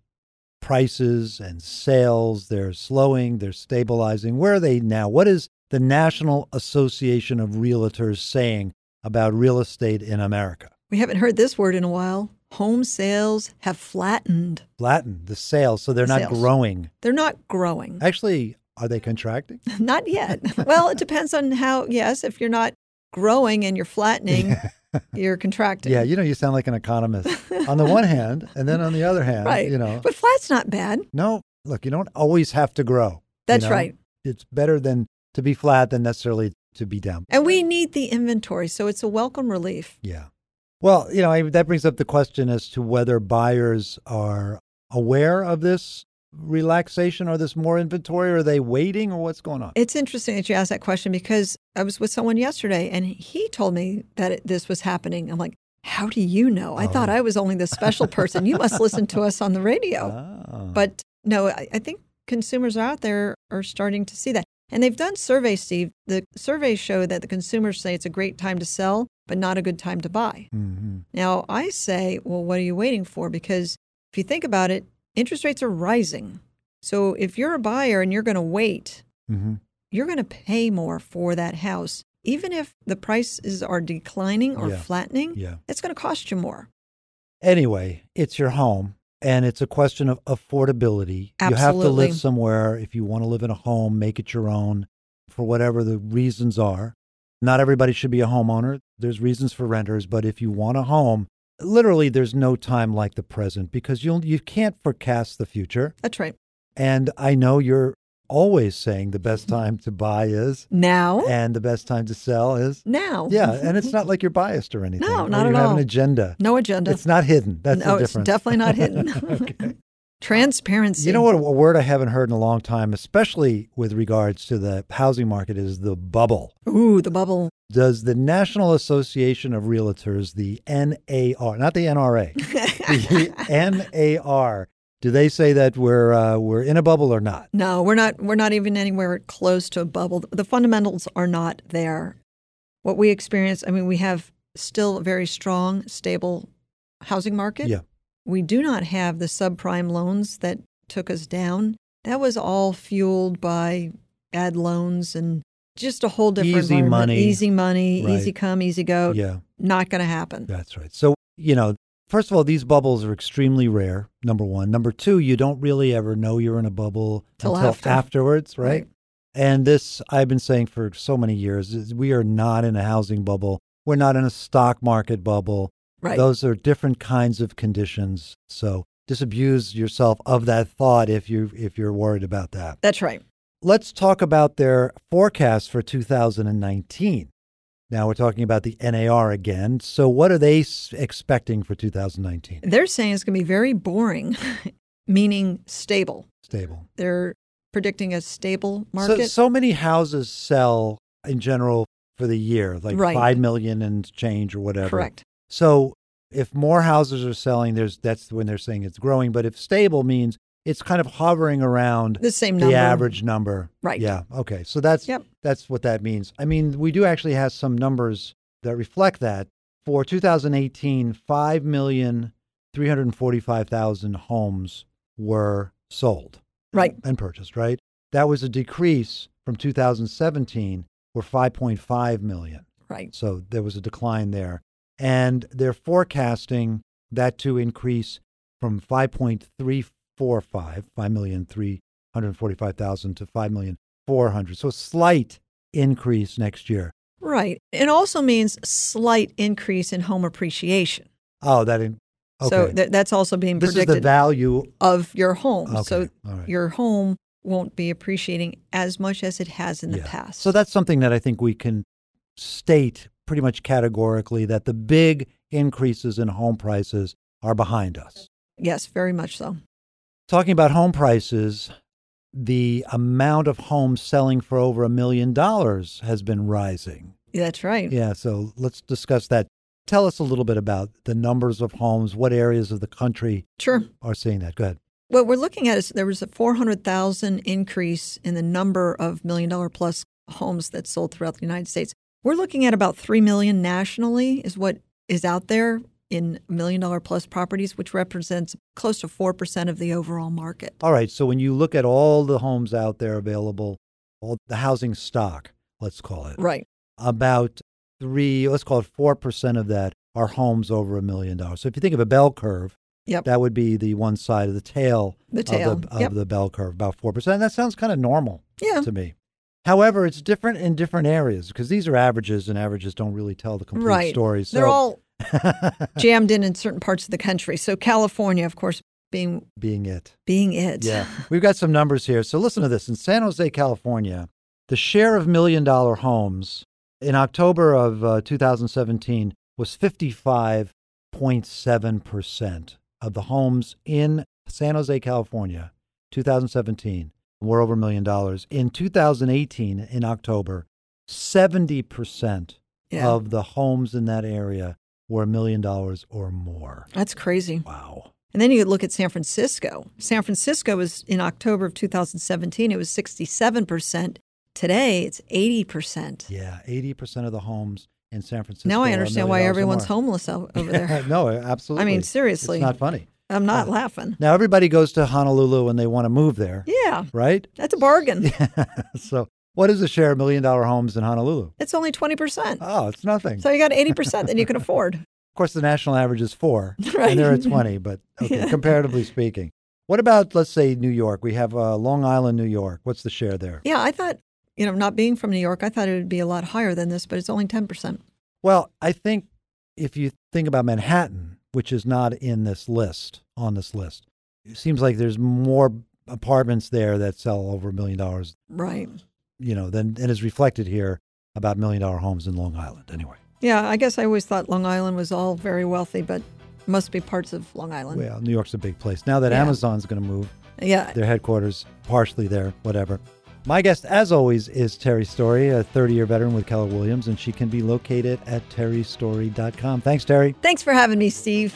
Speaker 1: prices and sales. They're slowing, they're stabilizing. Where are they now? What is the National Association of Realtors saying about real estate in America?
Speaker 10: We haven't heard this word in a while. Home sales have flattened.
Speaker 1: Flattened, the sales. So they're not growing.
Speaker 10: They're not growing.
Speaker 1: Actually, are they contracting?
Speaker 10: Not yet. Well, it depends on how, yes, if you're not growing and you're flattening, you're contracting.
Speaker 1: Yeah, you sound like an economist on the one hand, and then on the other hand,
Speaker 10: right. But flat's not bad.
Speaker 1: No, look, you don't always have to grow.
Speaker 10: That's right.
Speaker 1: It's better than to be flat than necessarily to be down.
Speaker 10: And we need the inventory, so it's a welcome relief.
Speaker 1: Yeah. Well, that brings up the question as to whether buyers are aware of this relaxation or this more inventory. Are they waiting, or what's going on?
Speaker 10: It's interesting that you asked that question, because I was with someone yesterday and he told me that this was happening. I'm like, how do you know? I thought I was only the special person. You must listen to us on the radio.
Speaker 1: Oh.
Speaker 10: But no, I think consumers out there are starting to see that. And they've done surveys, Steve. The surveys show that the consumers say it's a great time to sell, but not a good time to buy.
Speaker 1: Mm-hmm.
Speaker 10: Now, I say, well, what are you waiting for? Because if you think about it, interest rates are rising. So if you're a buyer and you're going to wait,
Speaker 1: mm-hmm.
Speaker 10: you're going to pay more for that house. Even if the prices are declining or flattening, it's going to cost you more.
Speaker 1: Anyway, it's your home, and it's a question of affordability.
Speaker 10: Absolutely.
Speaker 1: You have to live somewhere. If you want to live in a home, make it your own for whatever the reasons are. Not everybody should be a homeowner. There's reasons for renters, but if you want a home, literally there's no time like the present, because you can't forecast the future.
Speaker 10: That's right.
Speaker 1: And I know you're always saying the best time to buy is
Speaker 10: now,
Speaker 1: and the best time to sell is
Speaker 10: now.
Speaker 1: Yeah, and it's not like you're biased or anything.
Speaker 10: No, not
Speaker 1: at all.
Speaker 10: You
Speaker 1: have an agenda.
Speaker 10: No agenda.
Speaker 1: It's not hidden. That's the difference.
Speaker 10: No, it's definitely not hidden.
Speaker 1: Okay.
Speaker 10: Transparency.
Speaker 1: You know what? A word I haven't heard in a long time, especially with regards to the housing market, is the bubble.
Speaker 10: Ooh, the bubble.
Speaker 1: Does the National Association of Realtors, the NAR, not the NRA, the NAR, do they say that we're in a bubble or not?
Speaker 10: No, we're not. We're not even anywhere close to a bubble. The fundamentals are not there. What we experience, we have still a very strong, stable housing market.
Speaker 1: Yeah.
Speaker 10: We do not have the subprime loans that took us down. That was all fueled by ad loans and just a whole different
Speaker 1: Easy
Speaker 10: environment.
Speaker 1: money.
Speaker 10: Easy money,
Speaker 1: Right.
Speaker 10: easy come, easy go.
Speaker 1: Yeah.
Speaker 10: Not going to happen.
Speaker 1: That's right. So, first of all, these bubbles are extremely rare, number one. Number two, you don't really ever know you're in a bubble
Speaker 10: Till
Speaker 1: until
Speaker 10: after.
Speaker 1: afterwards, right?
Speaker 10: Right.
Speaker 1: And this, I've been saying for so many years, is we are not in a housing bubble. We're not in a stock market bubble.
Speaker 10: Right.
Speaker 1: Those are different kinds of conditions. So disabuse yourself of that thought if you're worried about that.
Speaker 10: That's right.
Speaker 1: Let's talk about their forecast for 2019. Now we're talking about the NAR again. So what are they expecting for 2019?
Speaker 10: They're saying it's going to be very boring, meaning stable.
Speaker 1: Stable.
Speaker 10: They're predicting a stable market.
Speaker 1: So many houses sell in general for the year, like
Speaker 10: Right.
Speaker 1: 5 million and change or whatever.
Speaker 10: Correct.
Speaker 1: So if more houses are selling, that's when they're saying it's growing. But if stable means it's kind of hovering around
Speaker 10: The same
Speaker 1: the
Speaker 10: number.
Speaker 1: average number.
Speaker 10: Right.
Speaker 1: Yeah. Okay. So that's what that means. I mean, we do actually have some numbers that reflect that. For 2018, 5,345,000 homes were sold.
Speaker 10: Right.
Speaker 1: And purchased, right? That was a decrease from 2017, where 5.5 million.
Speaker 10: Right.
Speaker 1: So there was a decline there. And they're forecasting that to increase from 5,345,000 to 5,400,000. So a slight increase next year.
Speaker 10: Right. It also means slight increase in home appreciation.
Speaker 1: Oh, okay.
Speaker 10: So that's also being
Speaker 1: This
Speaker 10: predicted.
Speaker 1: is the value
Speaker 10: of your home.
Speaker 1: Okay.
Speaker 10: So
Speaker 1: All right.
Speaker 10: your home won't be appreciating as much as it has in the past.
Speaker 1: So that's something that I think we can state pretty much categorically, that the big increases in home prices are behind us.
Speaker 10: Yes, very much so.
Speaker 1: Talking about home prices, the amount of homes selling for over $1 million has been rising.
Speaker 10: That's right.
Speaker 1: Yeah, so let's discuss that. Tell us a little bit about the numbers of homes, what areas of the country are seeing that. Go ahead.
Speaker 10: What we're looking at is there was a 400,000 increase in the number of $1 million plus homes that sold throughout the United States. We're looking at about 3 million nationally is what is out there in $1 million plus properties, which represents close to 4% of the overall market.
Speaker 1: All right, so when you look at all the homes out there available, all the housing stock, let's call it.
Speaker 10: Right.
Speaker 1: About 4% of that are homes over $1 million. So if you think of a bell curve, that would be the one side of the tail, of the bell curve, about 4%. And that sounds kind of normal to me. However, it's different in different areas because these are averages, and averages don't really tell the complete story. So
Speaker 10: they're all jammed in certain parts of the country. So California, of course, being it.
Speaker 1: Yeah. We've got some numbers here. So listen to this. In San Jose, California, the share of $1 million homes in October of 2017 was 55.7% of the homes in San Jose, California, 2017, were over $1 million. In 2018, in October, 70% of the homes in that area were $1 million or more.
Speaker 10: That's crazy.
Speaker 1: Wow.
Speaker 10: And then you look at San Francisco. San Francisco was in October of 2017, it was 67%. Today, it's 80%.
Speaker 1: Yeah, 80% of the homes in San Francisco.
Speaker 10: Now I understand why everyone's
Speaker 1: more.
Speaker 10: homeless over there.
Speaker 1: No, absolutely.
Speaker 10: I mean, seriously.
Speaker 1: It's not funny.
Speaker 10: I'm not laughing.
Speaker 1: Now, everybody goes to Honolulu when they want to move there.
Speaker 10: Yeah.
Speaker 1: Right?
Speaker 10: That's a bargain.
Speaker 1: So what is the share of $1 million homes in Honolulu?
Speaker 10: It's only 20%.
Speaker 1: Oh, it's nothing.
Speaker 10: So you got 80% that you can afford.
Speaker 1: Of course, the national average is 4,
Speaker 10: Right.
Speaker 1: and they're at 20, but comparatively speaking. What about, let's say, New York? We have Long Island, New York. What's the share there?
Speaker 10: Yeah, I thought, not being from New York, I thought it would be a lot higher than this, but it's only 10%.
Speaker 1: Well, I think if you think about Manhattan, which is not on this list, it seems like there's more apartments there that sell over $1 million.
Speaker 10: Right.
Speaker 1: Than is reflected here about $1 million homes in Long Island anyway.
Speaker 10: Yeah, I guess I always thought Long Island was all very wealthy, but must be parts of Long Island.
Speaker 1: Well, New York's a big place. Now that Amazon's going to move their headquarters partially there, whatever. My guest, as always, is Terry Story, a 30-year veteran with Keller Williams, and she can be located at terrystory.com. Thanks, Terry.
Speaker 10: Thanks for having me, Steve.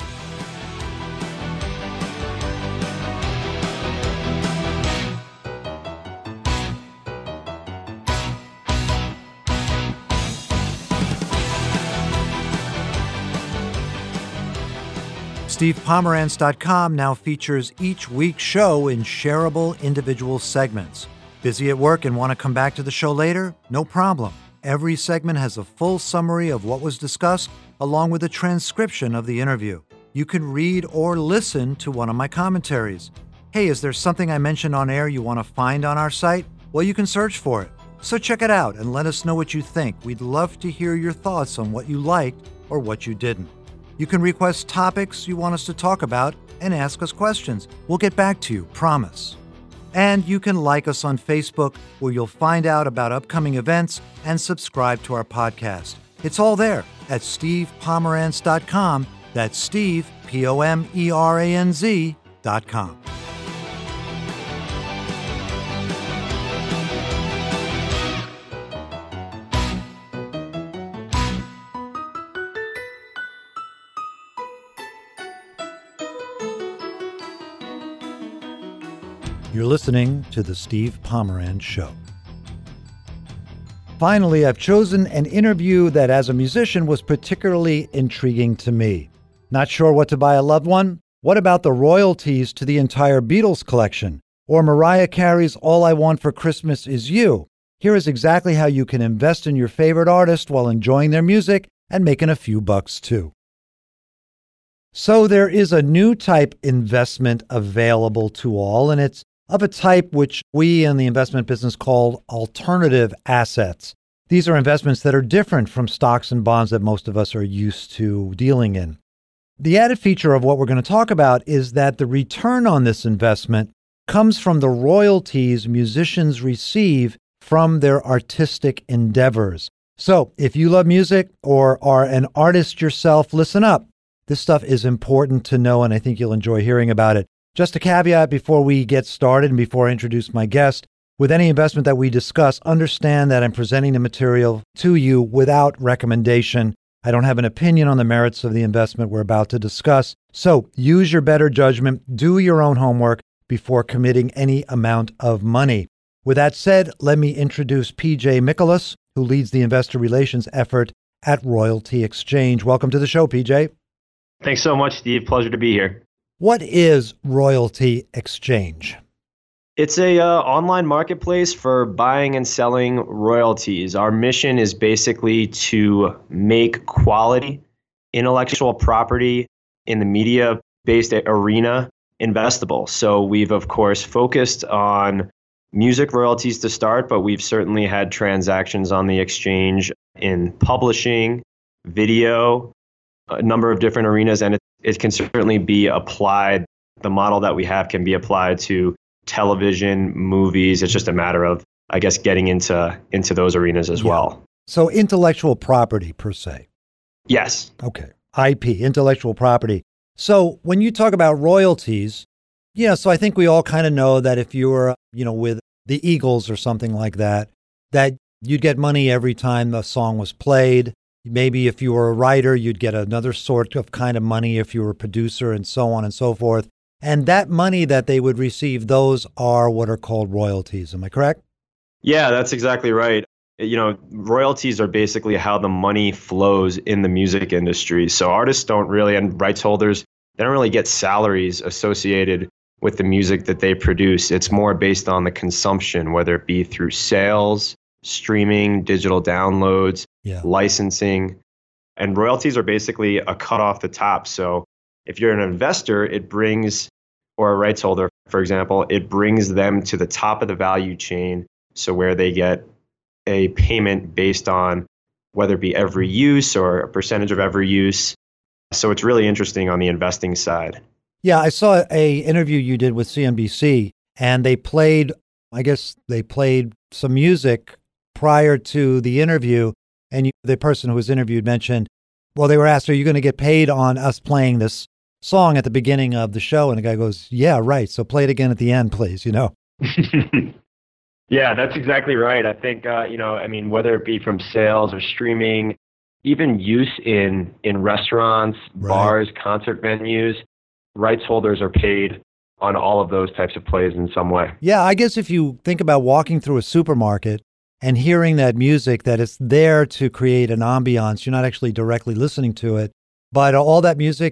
Speaker 1: StevePomerantz.com now features each week's show in shareable individual segments. Busy at work and want to come back to the show later? No problem. Every segment has a full summary of what was discussed, along with a transcription of the interview. You can read or listen to one of my commentaries. Hey, is there something I mentioned on air you want to find on our site? Well, you can search for it. So check it out and let us know what you think. We'd love to hear your thoughts on what you liked or what you didn't. You can request topics you want us to talk about and ask us questions. We'll get back to you, promise. And you can like us on Facebook, where you'll find out about upcoming events and subscribe to our podcast. It's all there at StevePomerantz.com. That's Steve, Pomeranz.com. You're listening to The Steve Pomerantz Show. Finally, I've chosen an interview that, as a musician, was particularly intriguing to me. Not sure what to buy a loved one? What about the royalties to the entire Beatles collection? Or Mariah Carey's All I Want for Christmas Is You? Here is exactly how you can invest in your favorite artist while enjoying their music and making a few bucks too. So there is a new type investment available to all, and it's of a type which we in the investment business call alternative assets. These are investments that are different from stocks and bonds that most of us are used to dealing in. The added feature of what we're going to talk about is that the return on this investment comes from the royalties musicians receive from their artistic endeavors. So if you love music or are an artist yourself, listen up. This stuff is important to know, and I think you'll enjoy hearing about it. Just a caveat before we get started and before I introduce my guest. With any investment that we discuss, understand that I'm presenting the material to you without recommendation. I don't have an opinion on the merits of the investment we're about to discuss. So use your better judgment, do your own homework before committing any amount of money. With that said, let me introduce PJ Michaelis, who leads the investor relations effort at Royalty Exchange. Welcome to the show, PJ.
Speaker 11: Thanks so much, Steve. Pleasure to be here.
Speaker 1: What is Royalty Exchange?
Speaker 11: It's a online marketplace for buying and selling royalties. Our mission is basically to make quality intellectual property in the media-based arena investable. So we've, of course, focused on music royalties to start, but we've certainly had transactions on the exchange in publishing, video, a number of different arenas, and it can certainly be applied. The model that we have can be applied to television, movies. It's just a matter of, I guess, getting into those arenas as well.
Speaker 1: So intellectual property per se.
Speaker 11: Yes.
Speaker 1: Okay. IP, intellectual property. So when you talk about royalties, so I think we all kind of know that if you were, with the Eagles or something like that, that you'd get money every time a song was played. Maybe if you were a writer, you'd get another sort of kind of money if you were a producer, and so on and so forth. And that money that they would receive, those are what are called royalties. Am I correct?
Speaker 11: Yeah, that's exactly right. Royalties are basically how the money flows in the music industry. So artists don't really, and rights holders, they don't really get salaries associated with the music that they produce. It's more based on the consumption, whether it be through sales, streaming, digital downloads, licensing. And royalties are basically a cut off the top. So if you're an investor, it brings, or a rights holder, for example, it brings them to the top of the value chain. So where they get a payment based on whether it be every use or a percentage of every use. So it's really interesting on the investing side.
Speaker 1: Yeah, I saw a interview you did with CNBC, and they played some music prior to the interview, and the person who was interviewed mentioned, well, they were asked, are you going to get paid on us playing this song at the beginning of the show? And the guy goes, yeah, right. So play it again at the end, please,
Speaker 11: Yeah, that's exactly right. I think, whether it be from sales or streaming, even use in restaurants, bars, concert venues, rights holders are paid on all of those types of plays in some way.
Speaker 1: Yeah, I guess if you think about walking through a supermarket and hearing that music, that it's there to create an ambiance, you're not actually directly listening to it, but all that music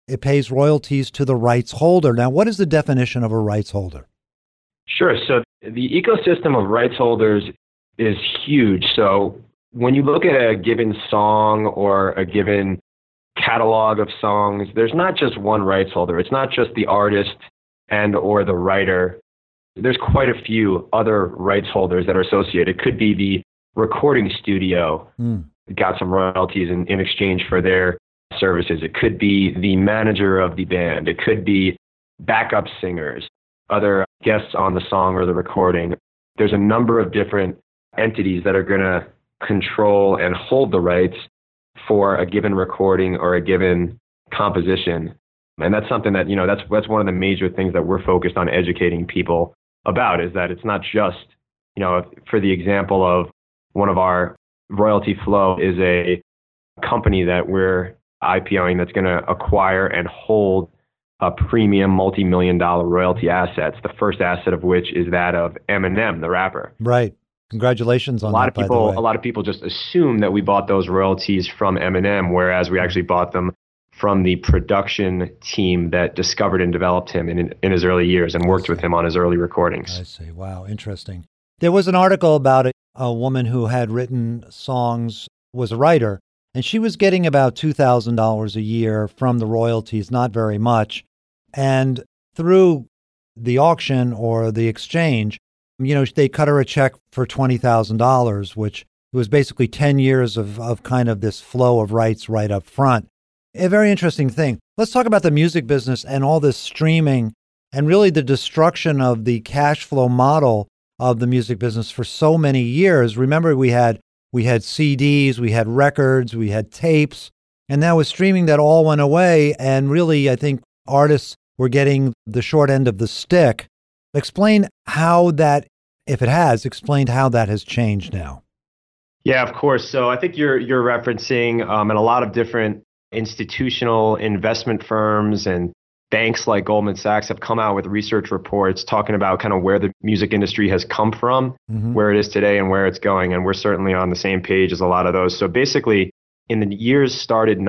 Speaker 1: it pays royalties to the rights holder. Now, what is the definition of a rights holder?
Speaker 11: Sure. So the ecosystem of rights holders is huge. So when you look at a given song or a given catalog of songs, there's not just one rights holder. It's not just the artist and or the writer. There's quite a few other rights holders that are associated. It could be the recording studio got some royalties in exchange for their services. It could be the manager of the band. It could be backup singers, other guests on the song or the recording. There's a number of different entities that are going to control and hold the rights for a given recording or a given composition. And that's something that, that's one of the major things that we're focused on educating people about, is that it's not just, for the example of one of our Royalty Flow is a company that we're IPOing that's going to acquire and hold a premium multi-million-dollar royalty assets, the first asset of which is that of Eminem, the rapper.
Speaker 1: Right. Congratulations on that, by the way.
Speaker 11: A lot of people just assume that we bought those royalties from Eminem, whereas we actually bought them from the production team that discovered and developed him in his early years and worked with him on his early recordings.
Speaker 1: I see. Wow, interesting. There was an article about it, a woman who had written songs, was a writer, and she was getting about $2,000 a year from the royalties, not very much. And through the auction or the exchange, they cut her a check for $20,000, which was basically 10 years of kind of this flow of rights right up front. A very interesting thing. Let's talk about the music business and all this streaming and really the destruction of the cash flow model of the music business for so many years. Remember, we had CDs, we had records, we had tapes, and now with streaming that all went away. And really, I think artists were getting the short end of the stick. Explain how that, if it has, explained how that has changed now.
Speaker 11: Yeah, of course. So I think you're referencing and a lot of different institutional investment firms and banks like Goldman Sachs have come out with research reports talking about kind of where the music industry has come from, where it is today and where it's going. And we're certainly on the same page as a lot of those. So basically, in the years started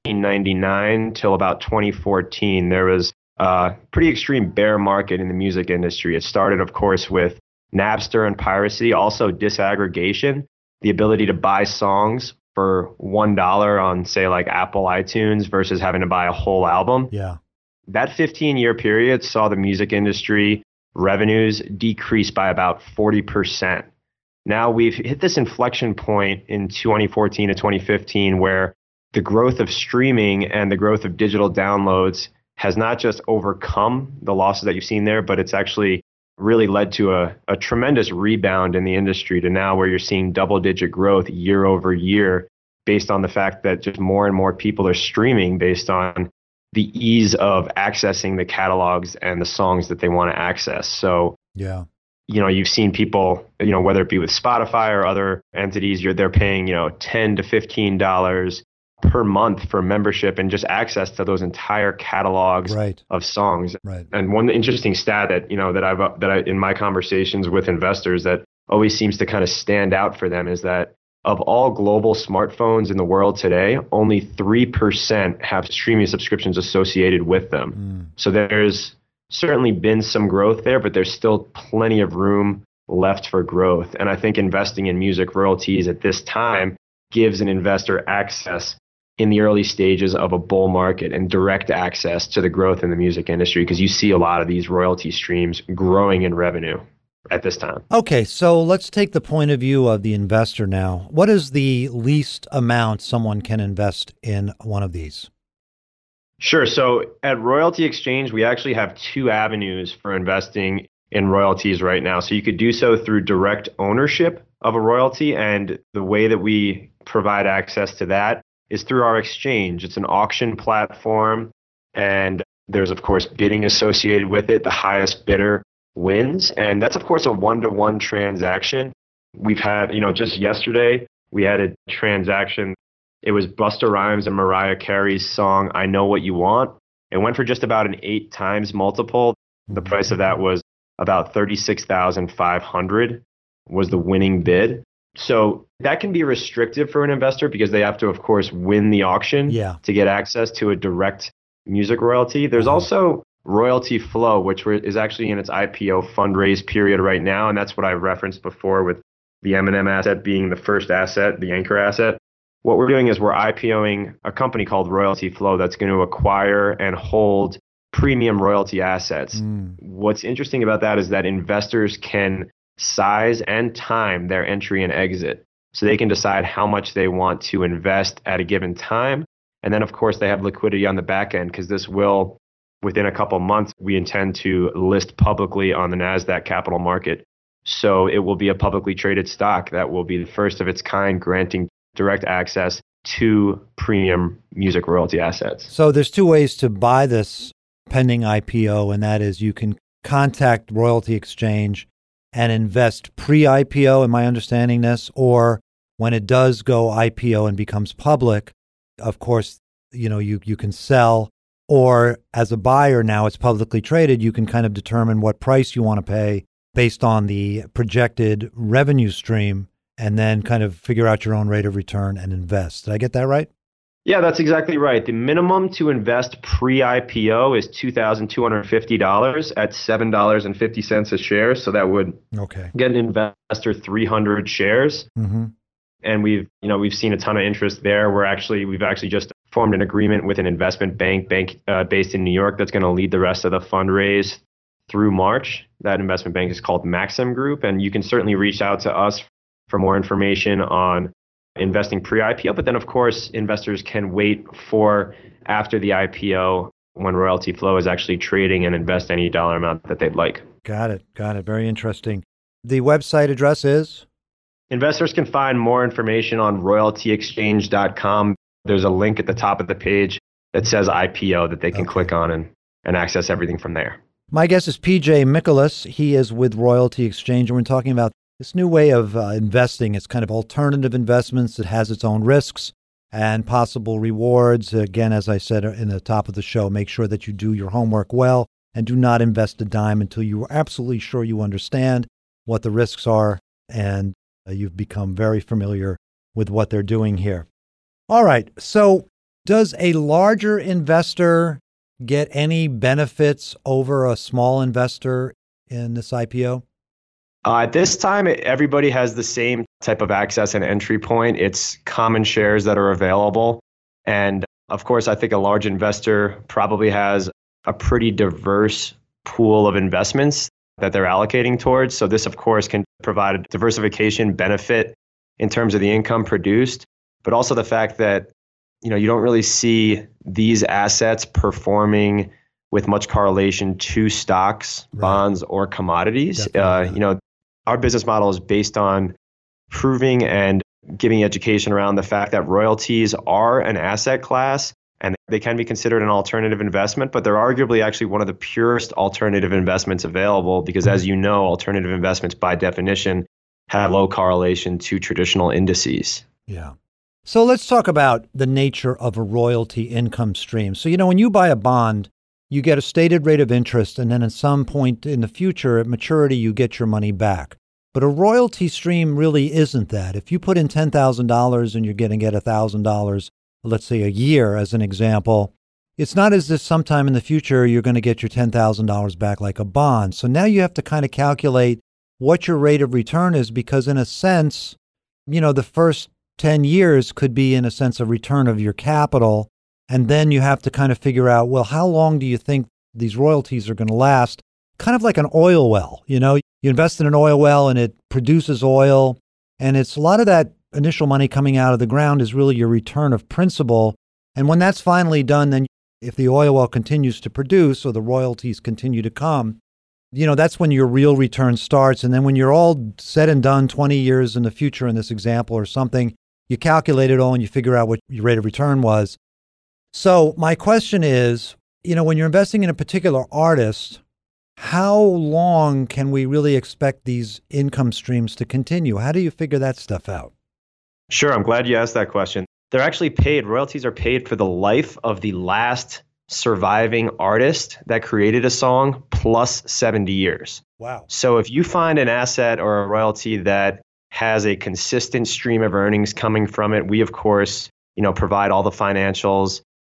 Speaker 11: 1999 till about 2014, there was a pretty extreme bear market in the music industry. It started, of course, with Napster and piracy, also disaggregation, the ability to buy songs for $1 on, say, like Apple iTunes versus having to buy a whole album.
Speaker 1: Yeah.
Speaker 11: That 15-year period saw the music industry revenues decrease by about 40%. Now we've hit this inflection point in 2014 to 2015 where the growth of streaming and the growth of digital downloads has not just overcome the losses that you've seen there, but it's actually really led to a tremendous rebound in the industry to now where you're seeing double-digit growth year over year based on the fact that just more and more people are streaming based on the ease of accessing the catalogs and the songs that they want to access. So,
Speaker 1: yeah,
Speaker 11: you've seen people, whether it be with Spotify or other entities, they're paying, $10 to $15 per month for membership and just access to those entire catalogs of songs.
Speaker 1: Right.
Speaker 11: And one interesting stat that, that I in my conversations with investors that always seems to kind of stand out for them is that of all global smartphones in the world today, only 3% have streaming subscriptions associated with them. So there's certainly been some growth there, but there's still plenty of room left for growth. And I think investing in music royalties at this time gives an investor access in the early stages of a bull market and direct access to the growth in the music industry because you see a lot of these royalty streams growing in revenue at this time.
Speaker 1: Okay, so let's take the point of view of the investor now. What is the least amount someone can invest in one of these?
Speaker 11: Sure. So at Royalty Exchange, we actually have two avenues for investing in royalties right now. So you could do so through direct ownership of a royalty, and the way that we provide access to that is through our exchange. It's an auction platform, and there's, of course, bidding associated with it. The highest bidder wins, and that's, of course, a one-to-one transaction. We've had, just yesterday, we had a transaction. It was Busta Rhymes and Mariah Carey's song, I Know What You Want. It went for just about an 8 times multiple. The price of that was about $36,500 was the winning bid. So that can be restrictive for an investor because they have to, of course, win the auction to get access to a direct music royalty. There's also Royalty Flow, which is actually in its IPO fundraise period right now. And that's what I referenced before with the Eminem asset being the first asset, the anchor asset. What we're doing is we're IPOing a company called Royalty Flow that's going to acquire and hold premium royalty assets. What's interesting about that is that investors can size and time their entry and exit. So they can decide how much they want to invest at a given time. And then, of course, they have liquidity on the back end because this will, within a couple of months, we intend to list publicly on the NASDAQ capital market. So it will be a publicly traded stock that will be the first of its kind, granting direct access to premium music royalty assets.
Speaker 1: So there's two ways to buy this pending IPO, and that is you can contact Royalty Exchange and invest pre-IPO, am I understanding this? Or when it does go IPO and becomes public, of course, you can sell. Or as a buyer now, it's publicly traded, you can kind of determine what price you want to pay based on the projected revenue stream and then kind of figure out your own rate of return and invest. Did I get that right?
Speaker 11: Yeah, that's exactly right. The minimum to invest pre-IPO is $2,250 at $7.50 a share. So that would get an investor 300 shares.
Speaker 1: Mm-hmm.
Speaker 11: And we've seen a ton of interest there. We've actually just formed an agreement with an investment bank based in New York that's going to lead the rest of the fundraise through March. That investment bank is called Maxim Group, and you can certainly reach out to us for more information on investing pre-IPO. But then, of course, investors can wait for after the IPO when Royalty Flow is actually trading and invest any dollar amount that they'd like.
Speaker 1: Got it. Very interesting. The website address is?
Speaker 11: Investors can find more information on royaltyexchange.com. There's a link at the top of the page that says IPO that they can click on and access everything from there.
Speaker 1: My guest is PJ Michaelis. He is with Royalty Exchange, and we're talking about this new way of investing. It's kind of alternative investments. It has its own risks and possible rewards. Again, as I said in the top of the show, make sure that you do your homework well and do not invest a dime until you are absolutely sure you understand what the risks are and you've become very familiar with what they're doing here. All right. So does a larger investor get any benefits over a small investor in this IPO?
Speaker 11: At this time, everybody has the same type of access and entry point. It's common shares that are available. And of course, I think a large investor probably has a pretty diverse pool of investments that they're allocating towards. So this, of course, can provide a diversification benefit in terms of the income produced, but also the fact that, you don't really see these assets performing with much correlation to stocks, bonds, or commodities. Our business model is based on proving and giving education around the fact that royalties are an asset class and they can be considered an alternative investment, but they're arguably actually one of the purest alternative investments available because, as you know, alternative investments by definition have low correlation to traditional indices.
Speaker 1: Yeah. So let's talk about the nature of a royalty income stream. So, when you buy a bond, you get a stated rate of interest, and then at some point in the future, at maturity, you get your money back. But a royalty stream really isn't that. If you put in $10,000 and you're going to get $1,000, let's say a year as an example, it's not as if sometime in the future you're going to get your $10,000 back like a bond. So now you have to kind of calculate what your rate of return is because in a sense, the first 10 years could be in a sense a return of your capital. And then you have to kind of figure out, well, how long do you think these royalties are going to last? Kind of like an oil well. You invest in an oil well and it produces oil. And it's a lot of that initial money coming out of the ground is really your return of principal. And when that's finally done, then if the oil well continues to produce or the royalties continue to come, that's when your real return starts. And then when you're all said and done 20 years in the future in this example or something, you calculate it all and you figure out what your rate of return was. So my question is, when you're investing in a particular artist, how long can we really expect these income streams to continue? How do you figure that stuff out?
Speaker 11: Sure. I'm glad you asked that question. They're actually paid. Royalties are paid for the life of the last surviving artist that created a song plus 70 years.
Speaker 1: Wow.
Speaker 11: So if you find an asset or a royalty that has a consistent stream of earnings coming from it, we, of course, provide all the financials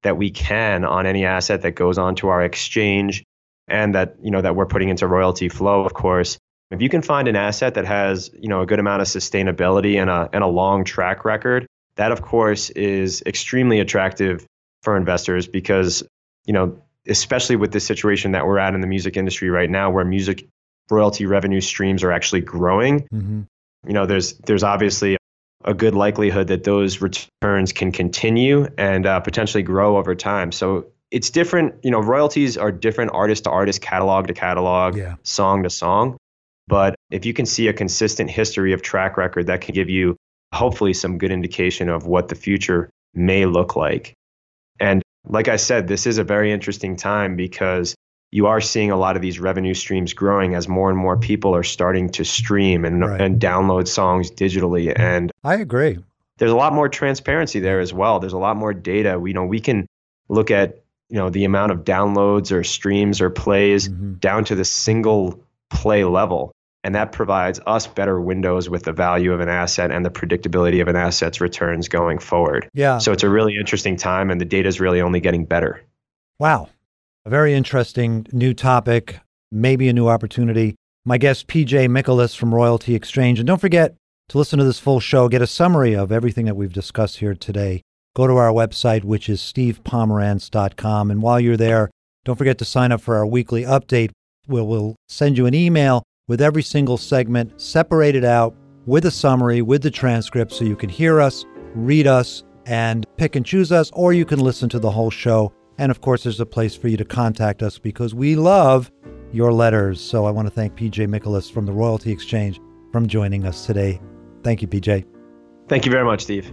Speaker 11: that we can on any asset that goes onto our exchange and that, that we're putting into royalty flow, of course. If you can find an asset that has, a good amount of sustainability and a long track record, that of course is extremely attractive for investors because, especially with this situation that we're at in the music industry right now, where music royalty revenue streams are actually growing, there's obviously a good likelihood that those returns can continue and potentially grow over time. So it's different, royalties are different artist to artist, catalog to catalog, song to song. But if you can see a consistent history of track record, that can give you hopefully some good indication of what the future may look like. And like I said, this is a very interesting time because you are seeing a lot of these revenue streams growing as more and more people are starting to stream and download songs digitally. And
Speaker 1: I agree.
Speaker 11: There's a lot more transparency there as well. There's a lot more data. We can look at, the amount of downloads or streams or plays down to the single play level. And that provides us better windows with the value of an asset and the predictability of an asset's returns going forward.
Speaker 1: Yeah.
Speaker 11: So it's a really interesting time and the data is really only getting better.
Speaker 1: Wow. A very interesting new topic, maybe a new opportunity. My guest, PJ Michaelis from Royalty Exchange. And don't forget to listen to this full show, get a summary of everything that we've discussed here today. Go to our website, which is stevepomerantz.com. And while you're there, don't forget to sign up for our weekly update. We'll send you an email with every single segment separated out with a summary, with the transcript, so you can hear us, read us, and pick and choose us, or you can listen to the whole show. And of course, there's a place for you to contact us because we love your letters. So I want to thank PJ Michaelis from the Royalty Exchange from joining us today. Thank you, PJ.
Speaker 11: Thank you very much, Steve.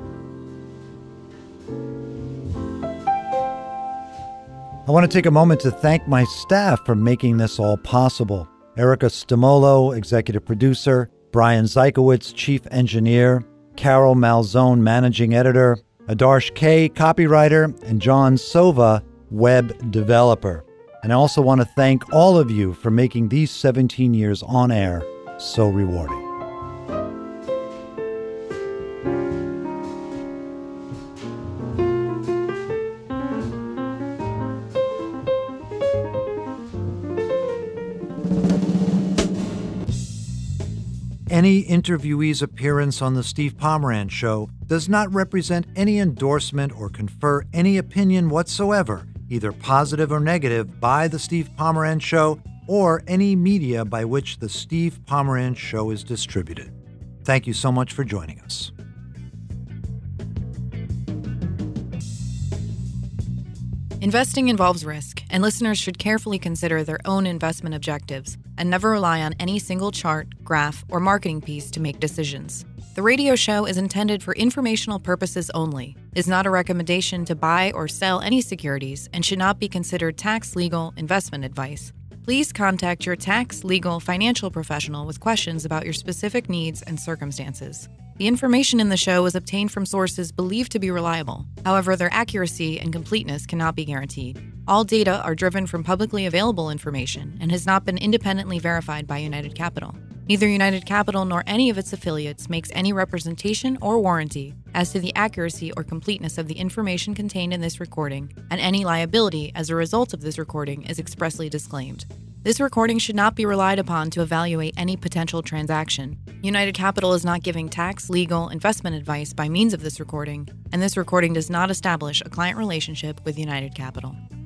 Speaker 1: I want to take a moment to thank my staff for making this all possible. Erica Stimolo, executive producer, Brian Zykowitz, chief engineer, Carol Malzone, managing editor, Adarsh K, copywriter, and John Sova, web developer. And I also want to thank all of you for making these 17 years on air so rewarding. Any interviewee's appearance on The Steve Pomerantz Show does not represent any endorsement or confer any opinion whatsoever, either positive or negative, by The Steve Pomerantz Show or any media by which The Steve Pomerantz Show is distributed. Thank you so much for joining us.
Speaker 7: Investing involves risk, and listeners should carefully consider their own investment objectives and never rely on any single chart, graph, or marketing piece to make decisions. The radio show is intended for informational purposes only, is not a recommendation to buy or sell any securities, and should not be considered tax, legal, investment advice. Please contact your tax, legal, financial professional with questions about your specific needs and circumstances. The information in the show is obtained from sources believed to be reliable. However, their accuracy and completeness cannot be guaranteed. All data are driven from publicly available information and has not been independently verified by United Capital. Neither United Capital nor any of its affiliates makes any representation or warranty as to the accuracy or completeness of the information contained in this recording, and any liability as a result of this recording is expressly disclaimed. This recording should not be relied upon to evaluate any potential transaction. United Capital is not giving tax, legal, investment advice by means of this recording, and this recording does not establish a client relationship with United Capital.